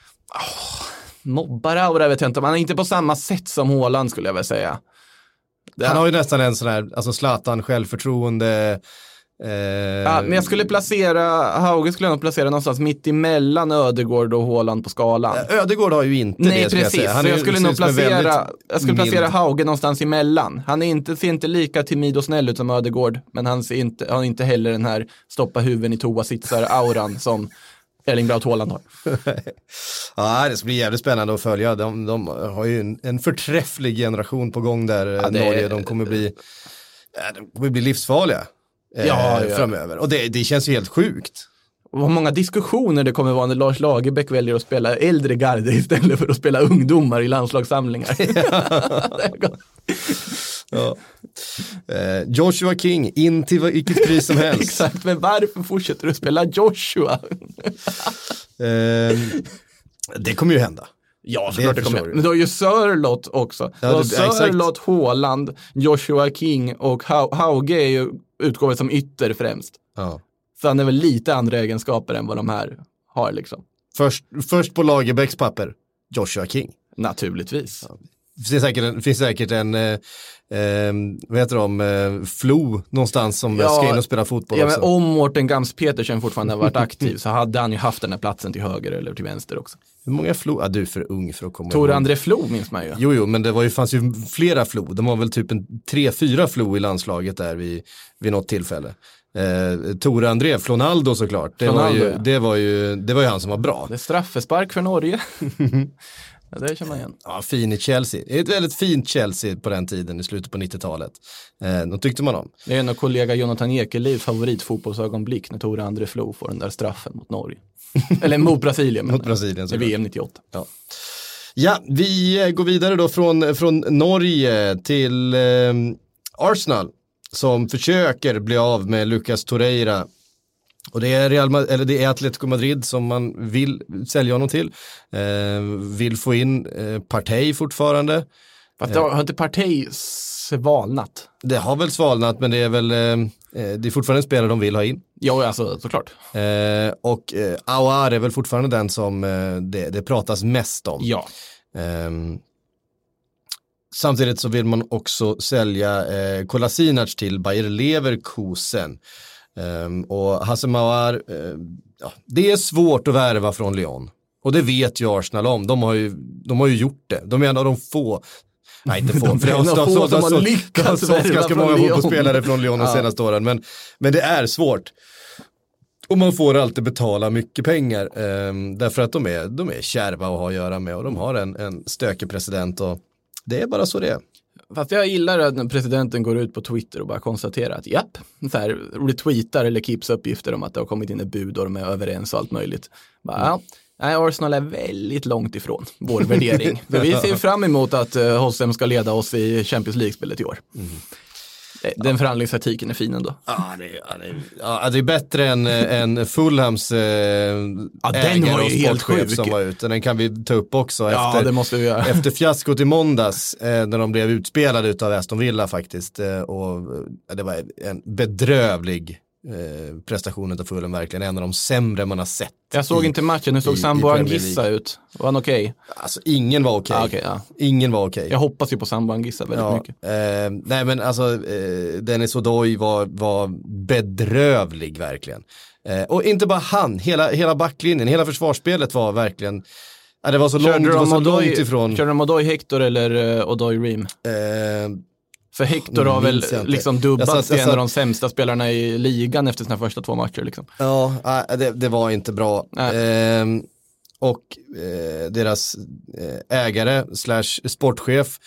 Mobbaraura vet jag inte. Man är inte på samma sätt som Haaland skulle jag väl säga. Han har ju nästan en sån här, alltså Zlatan, självförtroende. Ja, men jag skulle Hauge skulle nog placera någonstans mitt emellan Ödegård och Haaland på skalan. Ödegård har ju inte det. Nej, precis. Jag skulle nog placera Hauge någonstans emellan. Han ser inte lika timid och snäll ut som Ödegård, men han har inte heller den här stoppa huven i toa-sitsar-auran som Erling Braut Haaland har. Ja, det ska bli jävligt spännande att följa. De har ju en förträfflig generation på gång där, Norge. De kommer bli livsfarliga. Framöver. Och det känns ju helt sjukt. Vad många diskussioner det kommer vara när Lars Lagerbäck väljer att spela äldre garde istället för att spela ungdomar i landslagssamlingar. Ja. Joshua King, in till vilket pris som helst. Exakt, men varför fortsätter du spela Joshua? Det kommer ju hända. Ja, såklart det kommer. Men då är ju Sörlott också. Ja, Sörlott, Haaland, Joshua King och Hauge är ju utgåvan som ytter främst. Ja. Så han är väl lite andra egenskaper än vad de här har liksom. Först på Lagerbäcks papper, Joshua King. Naturligtvis. Ja. Det finns säkert en vad heter de, Flo någonstans som ska in och spela fotboll också. Men om Mårten Gams Petersen fortfarande har varit aktiv så hade han ju haft den här platsen till höger eller till vänster också. Hur många Flo? Du är för ung för att komma Tor André Flo minns man ju. Jo, men det fanns ju flera Flo. De var väl typ 3-4 Flo i landslaget där vid något tillfälle. Tor André, Flonaldo såklart. Det var ju han som var bra. Det är straffespark för Norge. Ja, det känner man igen. Ja, fin i Chelsea. Det är ett väldigt fint Chelsea på den tiden i slutet på 90-talet. De tyckte man om. Det är en av kollega Jonathan Ekelivs favoritfotbollsögonblick när Tore André Flo får den där straffen mot Norge. Eller mot Brasilien. Mot Brasilien. Det är VM 98. Ja. Ja, vi går vidare då från Norge till Arsenal som försöker bli av med Lucas Torreira. Och det är det är Atletico Madrid som man vill sälja honom till. Vill få in Partey fortfarande. Fast har inte Partey svalnat? Det har väl svalnat, men det är väl det är fortfarande en spelare de vill ha in. Ja, alltså såklart. Och Aouar är väl fortfarande den som det pratas mest om. Ja. Samtidigt så vill man också sälja Kolasinac till Bayer Leverkusen. Och Houssem Aouar, det är svårt att värva från Lyon. Och det vet ju Arsenal om. De har ju gjort det. De är en av de få. Nej, inte få. De har lyckats värva ganska många fotbollsspelare från Lyon de senaste åren. Men det är svårt. Och man får alltid betala mycket pengar. Därför att de är kärva att ha att göra med. Och de har en stökig president. Och det är bara så det är. Fast jag gillar att när presidenten går ut på Twitter och bara konstaterar att japp, så här retweetar eller keeps uppgifter om att det har kommit in ett bud och de är överens och allt möjligt. Bara, nej, Arsenal är väldigt långt ifrån vår värdering. För vi ser fram emot att Houssem ska leda oss i Champions League-spelet i år. Den förhandlingsartikeln är fin ändå. Det är bättre än Fulhams ägare och sportchef som var ute. Den kan vi ta upp också det måste vi göra. Efter fiaskot i måndags när de blev utspelade utav Aston Villa faktiskt. Och det var en bedrövlig prestation av Fulham, verkligen en av de sämre man har sett. Jag såg inte matchen, hur såg Sambo Anguissa ut? Var han okej? Alltså ingen var okej. Ingen var okej. Jag hoppas ju på Sambo Anguissa väldigt mycket. Nej men alltså Dennis Odoi var bedrövlig verkligen. Och inte bara han, hela backlinjen, hela försvarsspelet var verkligen det var så långt ifrån. Körde de Odoi Hector eller Odoi Ream? För Hector har väl liksom dubbats till en av de sämsta spelarna i ligan efter sina första 2 matcher. Liksom. Ja, det var inte bra. Och deras ägare / sportchef,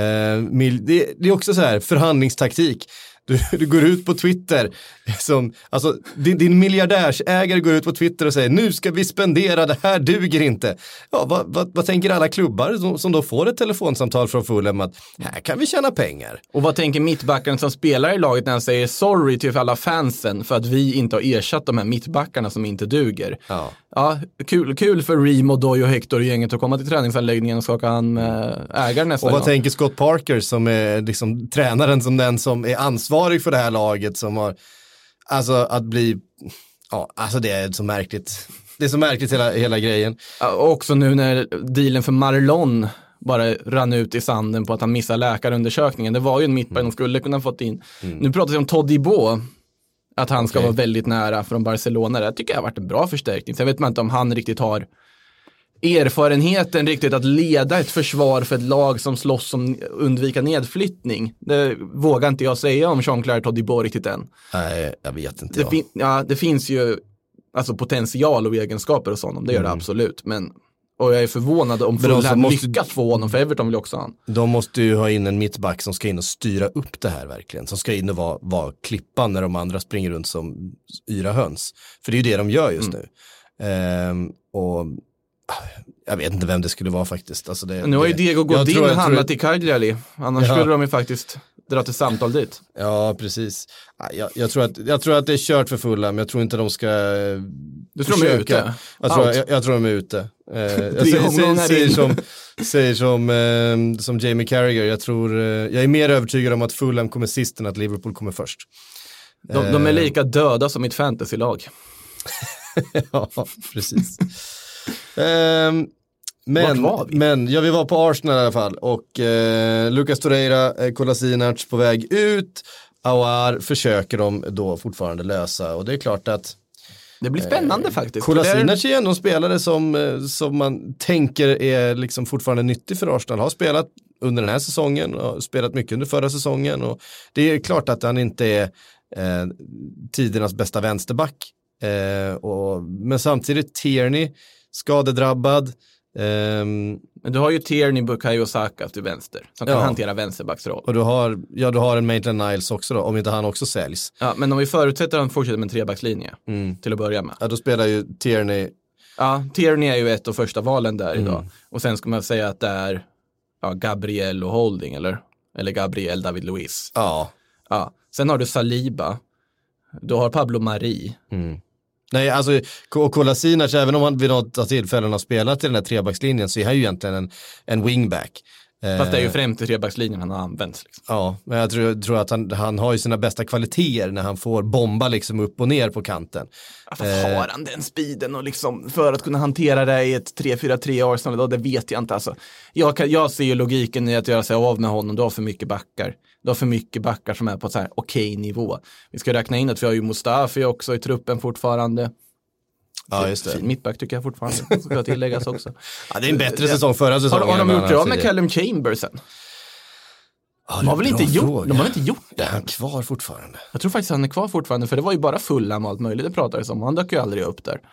det är också så här förhandlingstaktik. Du går ut på Twitter alltså din miljardärsägare går ut på Twitter och säger nu ska vi spendera, det här duger inte. Ja, vad tänker alla klubbar som då får ett telefonsamtal från Fulham att här kan vi tjäna pengar? Och vad tänker mittbackarna som spelar i laget när han säger sorry till alla fansen för att vi inte har ersatt de här mittbackarna som inte duger? Ja, kul för Ream och Doy och Hector och gänget att komma till träningsanläggningen och skaka han med ägaren nästa gång. Och vad tänker Scott Parker som är liksom tränaren, som den som är ansvarig för det här laget, som har alltså att bli alltså det är så märkligt. Det är så märkligt hela grejen. Och också nu när dealen för Marlon bara rann ut i sanden på att han missar läkarundersökningen. Det var ju en mittback de skulle kunna fått in. Nu pratar vi om Todibo, att han ska vara väldigt nära från Barcelona. Det tycker jag har varit en bra förstärkning. Sen vet man inte om han riktigt har erfarenheten riktigt att leda ett försvar för ett lag som slåss om undvika nedflyttning. Det vågar inte jag säga om Jean-Claire Todibo riktigt än. Nej, jag vet inte. Det finns ju alltså potential och egenskaper och sånt. Det gör det absolut. Och jag är förvånad om Fulham lyckas få honom, för Everton vill också han. De måste ju ha in en mittback som ska in och styra upp det här verkligen. Som ska in och vara klippan när de andra springer runt som yra höns. För det är ju det de gör just nu. Och jag vet inte vem det skulle vara faktiskt. Alltså nu har ju Diego Godin hamnat i Cagliari. Annars skulle de ju faktiskt dra till samtal dit. Ja, precis. Jag tror att det är kört för Fulham. Jag tror inte de ska Du tror de är ute? Jag tror de är ute. Säger som Jamie Carragher. Jag är mer övertygad om att Fulham kommer sist än att Liverpool kommer först. De är lika döda som mitt fantasylag. Ja, precis. Men vi var på Arsenal i alla fall. Och Lucas Torreira, Kolasinac på väg ut. Aouar försöker de då fortfarande lösa. Och det är klart att det blir spännande faktiskt. Kolasinac är ändå en spelare som man tänker är liksom fortfarande nyttig för Arsenal. Har spelat under den här säsongen och spelat mycket under förra säsongen. Och det är klart att han inte är tidernas bästa vänsterback. Men samtidigt Tierney skadedrabbad. Men du har ju Tierney, Bukayo Saka till vänster som kan hantera vänsterbacksroll. Och du har en Maitland-Niles också då, om inte han också säljs. Ja, men om vi förutsätter att han fortsätter med en trebackslinje till att börja med. Ja, då spelar ju Tierney. Ja, Tierney är ju ett av första valen där idag. Och sen ska man säga att det är Gabriel och Holding eller Gabriel, David Luiz. Ja. Sen har du Saliba. Du har Pablo Mari. Nej, alltså Kolasinac, även om han vid något av tillfällen har spelat i den här trebackslinjen, så är han ju egentligen en wingback. Fast det är ju främst i trebackslinjen han har använts. Liksom. Ja, men jag tror att han har ju sina bästa kvaliteter när han får bomba liksom upp och ner på kanten. Ja, fast har han den speeden och liksom för att kunna hantera det i ett 3-4-3 Arsenal idag, det vet jag inte. Alltså. Jag ser ju logiken i att göra sig av med honom. Du har för mycket backar. Du har för mycket backar som är på så här okej nivå. Vi ska räkna in att vi har ju Mustafi också i truppen fortfarande. Ja, just det. Fin mittback tycker jag fortfarande. Ska tilläggas också. Ja, det är en bättre säsong förra säsongen. Har de gjort det med Callum Chambers sen? De har väl inte gjort det? Är han kvar fortfarande? Jag tror faktiskt han är kvar fortfarande, för det var ju bara Fulham och allt möjligt det pratades om. Han dök ju aldrig upp där.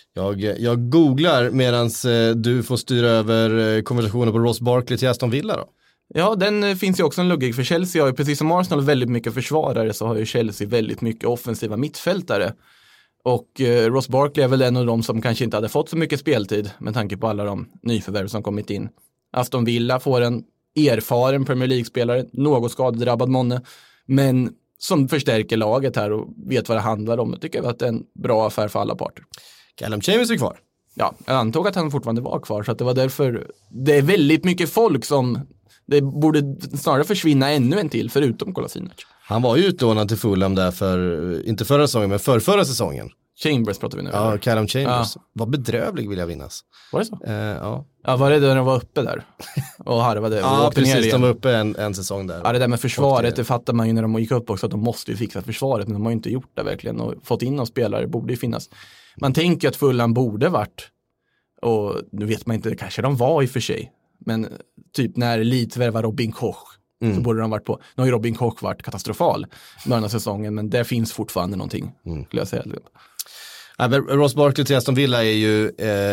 Jag googlar medan du får styra över konversationen på Ross Barkley till Aston Villa då. Ja, den finns ju också en logik, för Chelsea har ju precis som Arsenal väldigt mycket försvarare, så har ju Chelsea väldigt mycket offensiva mittfältare. Och Ross Barkley är väl en av dem som kanske inte hade fått så mycket speltid med tanke på alla de nyförvärv som kommit in. Aston Villa får en erfaren Premier League-spelare, något skadedrabbad månne, men som förstärker laget här och vet vad det handlar om. Jag tycker att det är en bra affär för alla parter. Callum Chambers är kvar. Ja, jag antog att han fortfarande var kvar, så att det var därför det är väldigt mycket folk som det borde snarare försvinna ännu en till förutom Kolasinac. Han var ju utlånad till Fulham där för, inte förra säsongen, men förra säsongen. Chambers pratar vi nu. Ja, Callum Chambers. Var bedrövlig vill jag minnas. Var det så? Ja, var det när de var uppe där? Och harvade och ja, åkte ner precis. igen. De var uppe en säsong där. Ja, det där med försvaret, det fattar man ju när de gick upp också, att de måste ju fixa försvaret, men de har ju inte gjort det verkligen och fått in någon spelare, borde ju finnas. Man tänker att Fulham borde varit, och nu vet man inte, kanske de var i och för sig, men typ när Leeds värvar Robin Koch så borde de varit på. Nu har ju Robin Koch varit katastrofal i början av säsongen, men det finns fortfarande någonting, skulle jag säga. Ja, Ross Barkley till Aston Villa är ju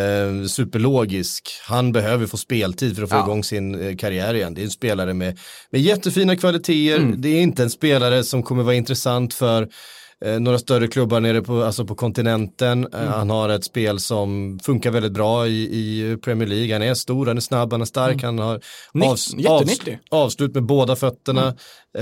superlogisk. Han behöver få speltid för att få igång sin karriär igen. Det är en spelare med jättefina kvaliteter. Det är inte en spelare som kommer vara intressant för några större klubbar nere på kontinenten. Han har ett spel som funkar väldigt bra i Premier League. Han är stor, han är snabb, han är stark. Han har avslut med båda fötterna.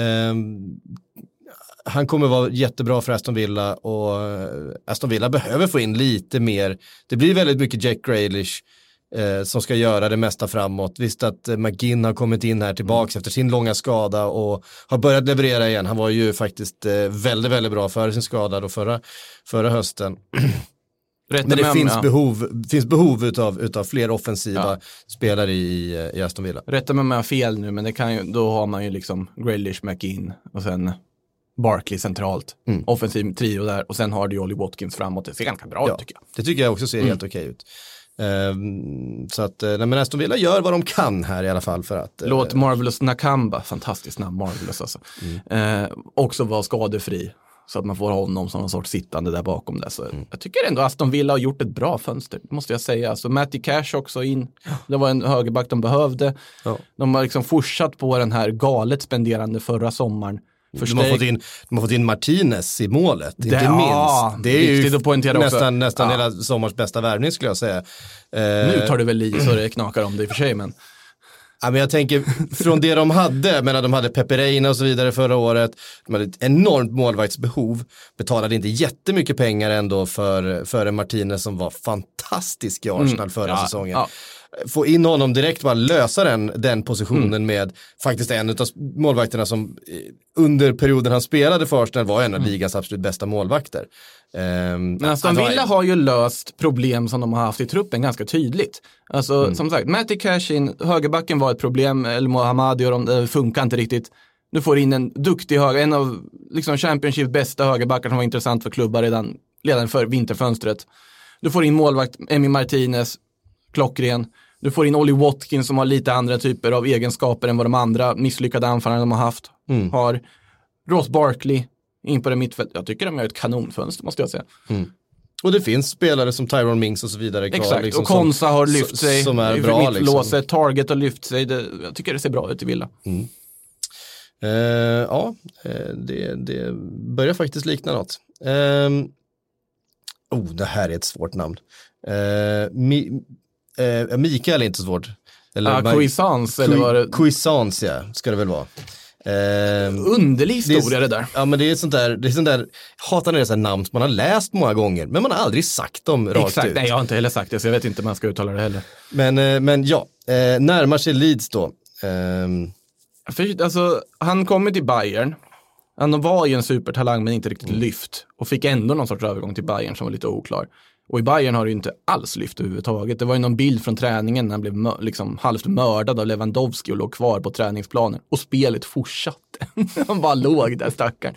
Han kommer vara jättebra för Aston Villa, och Aston Villa behöver få in lite mer. Det blir väldigt mycket Jack Grealish som ska göra det mesta framåt. Visst att McGinn har kommit in här tillbaks efter sin långa skada och har börjat leverera igen. Han var ju faktiskt väldigt, väldigt bra före sin skada då förra hösten. Men det finns behov utav fler offensiva spelare i Aston Villa. Rätta mig om jag har fel nu, men det kan ju, då har man ju liksom Grealish, McGinn och sen Barkley centralt. Offensiv trio där, och sen har du Ollie Watkins framåt. Det ser ganska bra ut tycker jag. Det tycker jag också ser helt okej ut. Så att men Aston Villa gör vad de kan här i alla fall för att låt Marvelous Nakamba, fantastiskt namn, Marvelous alltså, också vara skadefri, så att man får honom som någon sorts sittande där bakom det. Så jag tycker ändå Aston Villa har gjort ett bra fönster, måste jag säga. Alltså Matty Cash också in, det var en högerback de behövde. De har liksom fortsatt på den här galet spenderande förra sommaren. De har fått in Martinez i målet, inte minst. Det är ju nästan hela sommars bästa värvning skulle jag säga. Nu tar du väl i så det knakar om det i och för sig, men... Ja, men jag tänker, från det de hade, men de hade Pepe Reina och så vidare förra året, de hade ett enormt målvaktsbehov, betalade inte jättemycket pengar ändå för en Martinez som var fantastisk i Arsenal förra säsongen. Ja. Få in honom direkt, bara lösa den positionen med faktiskt en av målvakterna som under perioden han spelade för Arsenal var en av ligans absolut bästa målvakter. Men Aston Villa har ju löst problem som de har haft i truppen ganska tydligt. Alltså som sagt, Matty Cashin, högerbacken var ett problem, eller Mohammadi och det funkar inte riktigt. Du får in en duktig en av liksom Championship bästa högerbackar som var intressant för klubbar redan för vinterfönstret. Du får in målvakt Emi Martinez, klockren. Du får in Ollie Watkins som har lite andra typer av egenskaper än vad de andra misslyckade anfallarna de har haft har. Ross Barkley in på det mittfält. Jag tycker de gör ett kanonfönster, måste jag säga. Och det finns spelare som Tyrone Mings och så vidare kvar. Exakt, liksom, och Konsa har lyft sig. Som är bra. Liksom. Target har lyft sig. Jag tycker det ser bra ut i Villa. Det börjar faktiskt likna något. Det här är ett svårt namn. Mikael är inte svårt. Cuisance eller vad det... Cuisance, ja, ska det väl vara. Underlig historia det där. Ja, men det är sånt där, hatar när det är sånt namn som man har läst många gånger, men man har aldrig sagt dem rakt Exakt, ut. nej jag har inte heller sagt det, så jag vet inte om man ska uttala det heller. Men närmar sig Leeds då. Alltså, han kommer till Bayern. Han var ju en supertalang men inte riktigt lyft. Och fick ändå någon sorts övergång till Bayern som var lite oklar. Och i Bayern har det ju inte alls lyft överhuvudtaget. Det var ju någon bild från träningen när han blev liksom halvt mördad av Lewandowski och låg kvar på träningsplanen. Och spelet fortsatte. Han bara låg där, stackaren.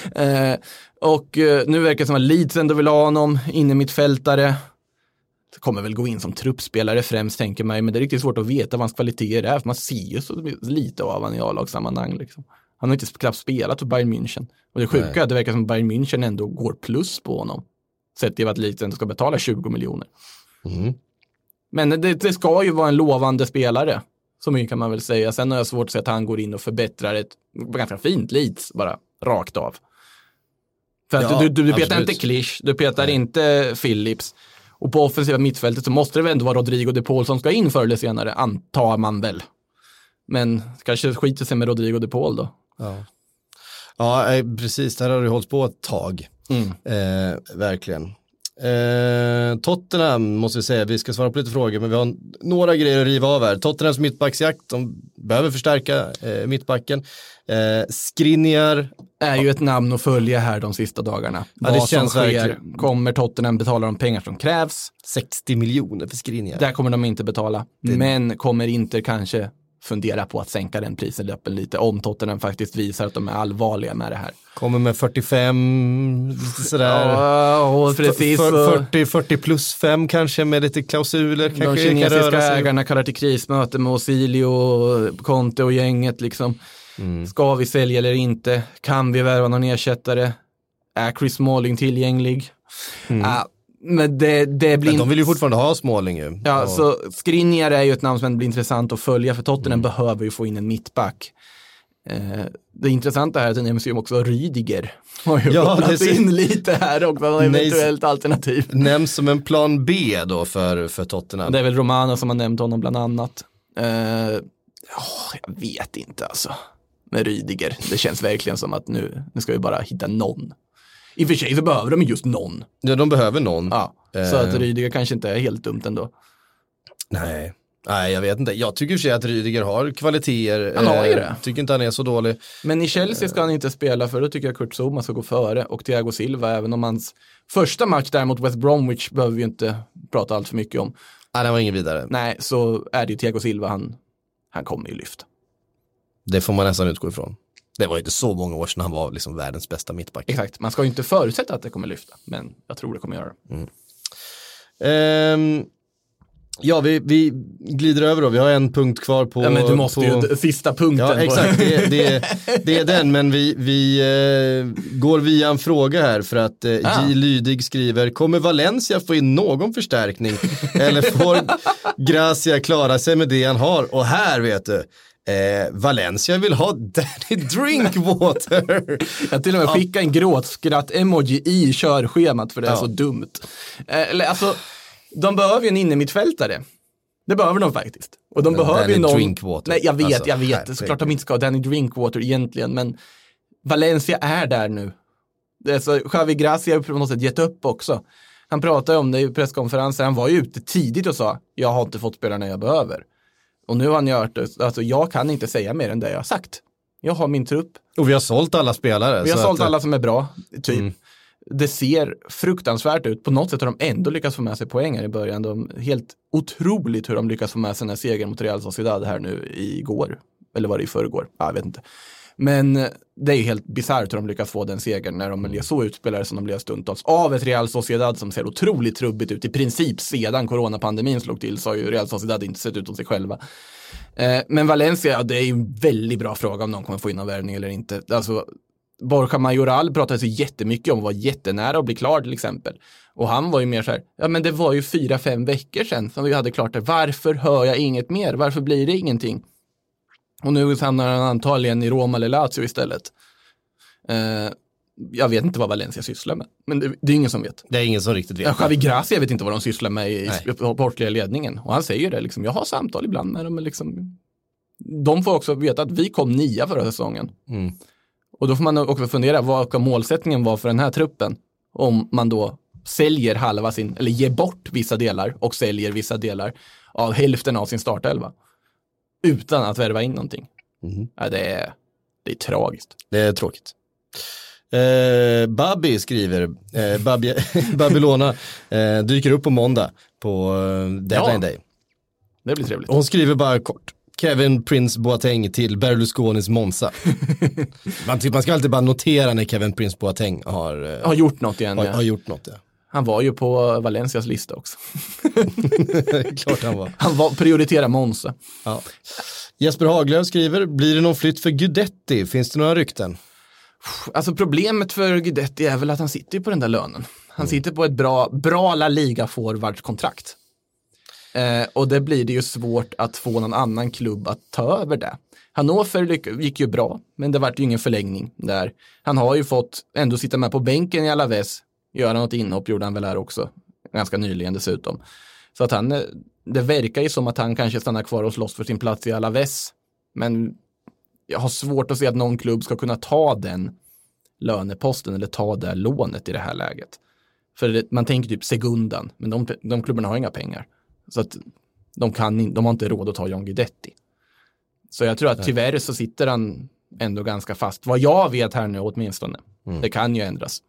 Nu verkar det som att Leeds ändå vill ha honom inne mittfältare. Det kommer väl gå in som truppspelare främst, tänker man. Men det är riktigt svårt att veta vad hans kvaliteter är. För man ser ju så lite av han i A-lagssammanhang. Liksom. Han har inte knappt spelat för Bayern München. Och det sjuka är att det verkar som att Bayern München ändå går plus på honom. Sett till att Leeds ändå ska betala 20 miljoner. Men det ska ju vara en lovande spelare. Så mycket kan man väl säga. Sen har jag svårt att säga att han går in och förbättrar ett ganska fint Leeds bara rakt av. För att du petar inte Klisch, du petar inte Phillips. Och på offensiva mittfältet så måste det väl ändå vara Rodrigo de Paul som ska in förr eller senare, antar man väl. Men kanske skiter sig med Rodrigo de Paul då. Ja, precis. Där har det hållit på ett tag. Verkligen. Tottenham måste vi säga, vi ska svara på lite frågor, men vi har några grejer att riva av här. Tottenhams mittbacksjakt, de behöver förstärka mittbacken. Skriniar är ju ett namn att följa här de sista dagarna. Ja, det känns verkligen. Kommer Tottenham betala de pengar som krävs? 60 miljoner för Skriniar. Där kommer de inte betala. Men kommer inte kanske fundera på att sänka den prislappen lite om Tottenham faktiskt visar att de är allvarliga med det här. Kommer med 45 sådär. Ja, precis. 40 plus 5 kanske med lite klausuler. De kinesiska ägarna kallar till krismöte med Osilio, Conte och gänget liksom. Ska vi sälja eller inte? Kan vi värva någon ersättare? Är Chris Smalling tillgänglig? Men det blir men de vill ju fortfarande ha Smalling ju. Ja, så Skriniar är ju ett namn som blir intressant att följa, för Tottenham behöver ju få in en mittback. Det intressanta här är att det nämns ju också Rydiger. Har ju det in lite här också, eventuellt alternativ. Nämns som en plan B då för Tottenham. Det är väl Romano som har nämnt honom bland annat. Jag vet inte alltså. Med Rydiger, det känns verkligen som att nu ska vi bara hitta någon. I och för sig så behöver de just någon. Ja, de behöver någon. Ja, så att Rydiger kanske inte är helt dumt ändå. Nej, jag vet inte. Jag tycker i och för sig att Rydiger har kvaliteter. Han har ju det. Tycker inte han är så dålig. Men i Chelsea ska han inte spela, för då tycker jag Kurt Zouma ska gå före. Och Thiago Silva, även om hans första match där mot West Bromwich behöver vi inte prata allt för mycket om. Nej, det var ingen vidare. Nej, så är det ju Thiago Silva, han kommer ju lyfta. Det får man nästan utgå ifrån. Det var inte så många år sedan han var liksom världens bästa mittback. Exakt, man ska ju inte förutsätta att det kommer lyfta, men jag tror det kommer göra. Ja, vi glider över då. Vi har en punkt kvar på... Ja, men du måste ju sista punkten. Ja, exakt. Det är den, men vi går via en fråga här för att J. Lydig skriver: kommer Valencia få in någon förstärkning? Eller får Gracia klara sig med det han har? Och här vet du, Valencia vill ha Danny Drinkwater. Jag till och med skickade en gråtskratt-emoji i körschemat för det är så dumt. Eller alltså, de behöver ju en innermittfältare. Det behöver de faktiskt. Och de behöver Danny ju någon... Drinkwater. Nej, jag vet. Såklart de inte ska ha Danny Drinkwater egentligen, men Valencia är där nu. Det är så, Javi Gracia har på något sätt gett upp också. Han pratade om det i presskonferenser. Han var ju ute tidigt och sa: jag har inte fått spelarna jag behöver. Och nu har han gjort det. Alltså, jag kan inte säga mer än det jag har sagt. Jag har min trupp. Och vi har sålt alla spelare. Vi har sålt alla som är bra, typ. Det ser fruktansvärt ut. På något sätt har de ändå lyckats få med sig poänger i början. Helt otroligt hur de lyckas få med sig den här segern mot Real Sociedad här nu igår. Eller var det i förrgår? Jag vet inte. Men det är ju helt bizarrt hur de lyckas få den segern när de blir så utspelare som de blir stundtals av ett Real Sociedad som ser otroligt trubbigt ut. I princip sedan coronapandemin slog till så har ju Real Sociedad inte sett ut om sig själva. Men Valencia, det är ju en väldigt bra fråga om de kommer få in en värvning eller inte. Alltså, Borja Majoral pratade så jättemycket om att vara jättenära att bli klar till exempel. Och han var ju mer så här, ja men det var ju 4-5 veckor sedan som vi hade klart det. Varför hör jag inget mer? Varför blir det ingenting? Och nu hamnar han antagligen i Roma eller Lazio istället. Jag vet inte vad Valencia sysslar med. Men det är ingen som vet. Det är ingen som riktigt vet. Javi Gracia vet inte vad de sysslar med i sportliga ledningen. Och han säger det liksom, jag har samtal ibland med dem. Liksom, de får också veta att vi kom 9 förra säsongen. Och då får man också fundera, vad kan målsättningen vara för den här truppen? Om man då säljer halva sin, eller ger bort vissa delar och säljer vissa delar av hälften av sin startelva. Utan att värva in någonting. Ja, det är tragiskt. Det är tråkigt. Babi skriver, Babylona dyker upp på måndag på Deadline Day. Det blir trevligt. Hon skriver bara kort. Kevin Prince Boateng till Berlusconis Monza. Man ska alltid bara notera när Kevin Prince Boateng har gjort något igen. Har gjort något, ja. Han var ju på Valencias lista också. Klart han var. Han prioriterar Monza. Ja. Jesper Haglöf skriver, blir det någon flytt för Guidetti? Finns det några rykten? Alltså problemet för Guidetti är väl att han sitter på den där lönen. Han sitter på ett bra La Liga-forwardskontrakt. Och det blir det ju svårt att få någon annan klubb att ta över det. Hannover gick ju bra, men det var ju ingen förlängning där. Han har ju fått ändå sitta med på bänken i Alaves, göra något inhopp gjorde han väl här också, ganska nyligen dessutom. Så att det verkar ju som att han kanske stannar kvar och slåss för sin plats i Alaves. Men jag har svårt att se att någon klubb ska kunna ta den löneposten eller ta det lånet i det här läget. För man tänker typ Segundan, men de klubbarna har inga pengar. Så att de har inte råd att ta John Guidetti. Så jag tror att tyvärr så sitter han ändå ganska fast. Vad jag vet här nu åtminstone. Det kan ju ändras.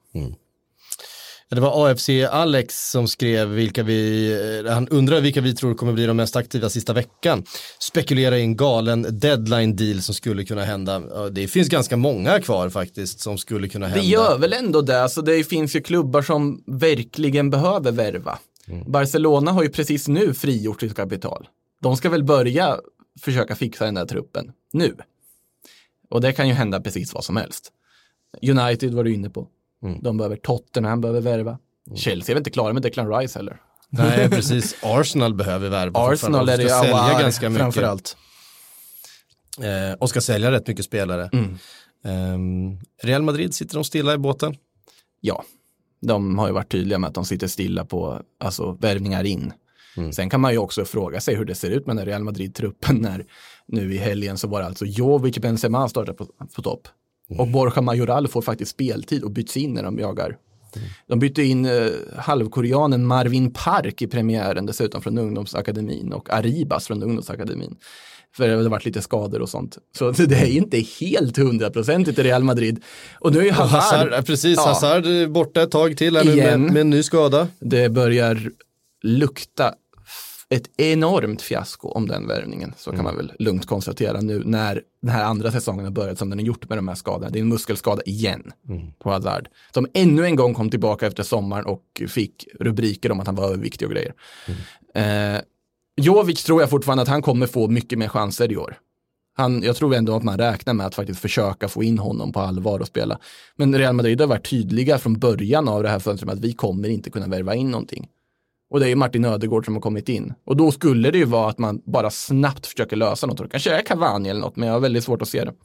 Det var AFC Alex som skrev han undrar vilka vi tror kommer bli de mest aktiva sista veckan. Spekulera i en galen deadline deal som skulle kunna hända. Det finns ganska många kvar faktiskt som skulle kunna hända. Det gör väl ändå det. Alltså det finns ju klubbar som verkligen behöver värva. Barcelona har ju precis nu frigjort sitt kapital. De ska väl börja försöka fixa den där truppen nu. Och det kan ju hända precis vad som helst. United var du inne på. De behöver Tottenham behöver värva. Chelsea är väl inte klara med Declan Rice heller. Nej, precis. Arsenal behöver värva. Arsenal är det sälja ganska mycket. Framförallt. Och ska sälja rätt mycket spelare. Real Madrid, sitter de stilla i båten? Ja, de har ju varit tydliga med att de sitter stilla på värvningar in. Sen kan man ju också fråga sig hur det ser ut med den Real Madrid-truppen när nu i helgen så var det alltså Jovic, Benzema startar på topp. Och Borja Majoral får faktiskt speltid och byts in när de jagar. De bytte in halvkoreanen Marvin Park i premiären dessutom från ungdomsakademin och Arribas från ungdomsakademin. För det har varit lite skador och sånt. Så det är inte helt 100% i Real Madrid. Och nu är ju Hazard. Precis, Hazard borta ett tag till nu med en ny skada. Det börjar lukta ett enormt fiasko om den värvningen. Så kan man väl lugnt konstatera nu när den här andra säsongen har börjat som den har gjort med de här skadorna. Det är en muskelskada igen på Hazard. Som ännu en gång kom tillbaka efter sommaren och fick rubriker om att han var överviktig och grejer. Jovic tror jag fortfarande att han kommer få mycket mer chanser i år. Jag tror ändå att man räknar med att faktiskt försöka få in honom på allvar och spela. Men Real Madrid har varit tydliga från början av det här fönstret med att vi kommer inte kunna värva in någonting. Och det är ju Martin Ödegaard som har kommit in. Och då skulle det ju vara att man bara snabbt försöker lösa något. Kanske är Cavani eller något, men jag har väldigt svårt att se det.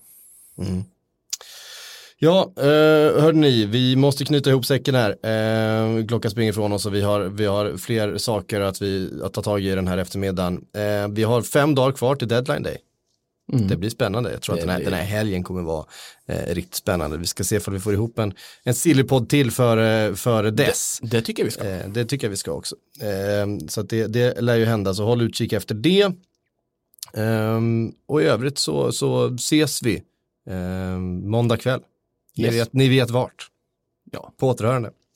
Ja, hörde ni, vi måste knyta ihop säcken här. Klockan springer ifrån oss och vi har fler saker att ta tag i den här eftermiddagen. Vi har 5 dagar kvar till deadline day. Det blir spännande. Jag tror att den här helgen kommer vara riktigt spännande. Vi ska se om vi får ihop en sillypodd till för dess. Det tycker vi ska. Det tycker jag vi ska också. Så att det lär ju hända, så håll utkik efter det. Och i övrigt så ses vi måndag kväll. Ni vet vart. Ja. På återhörande.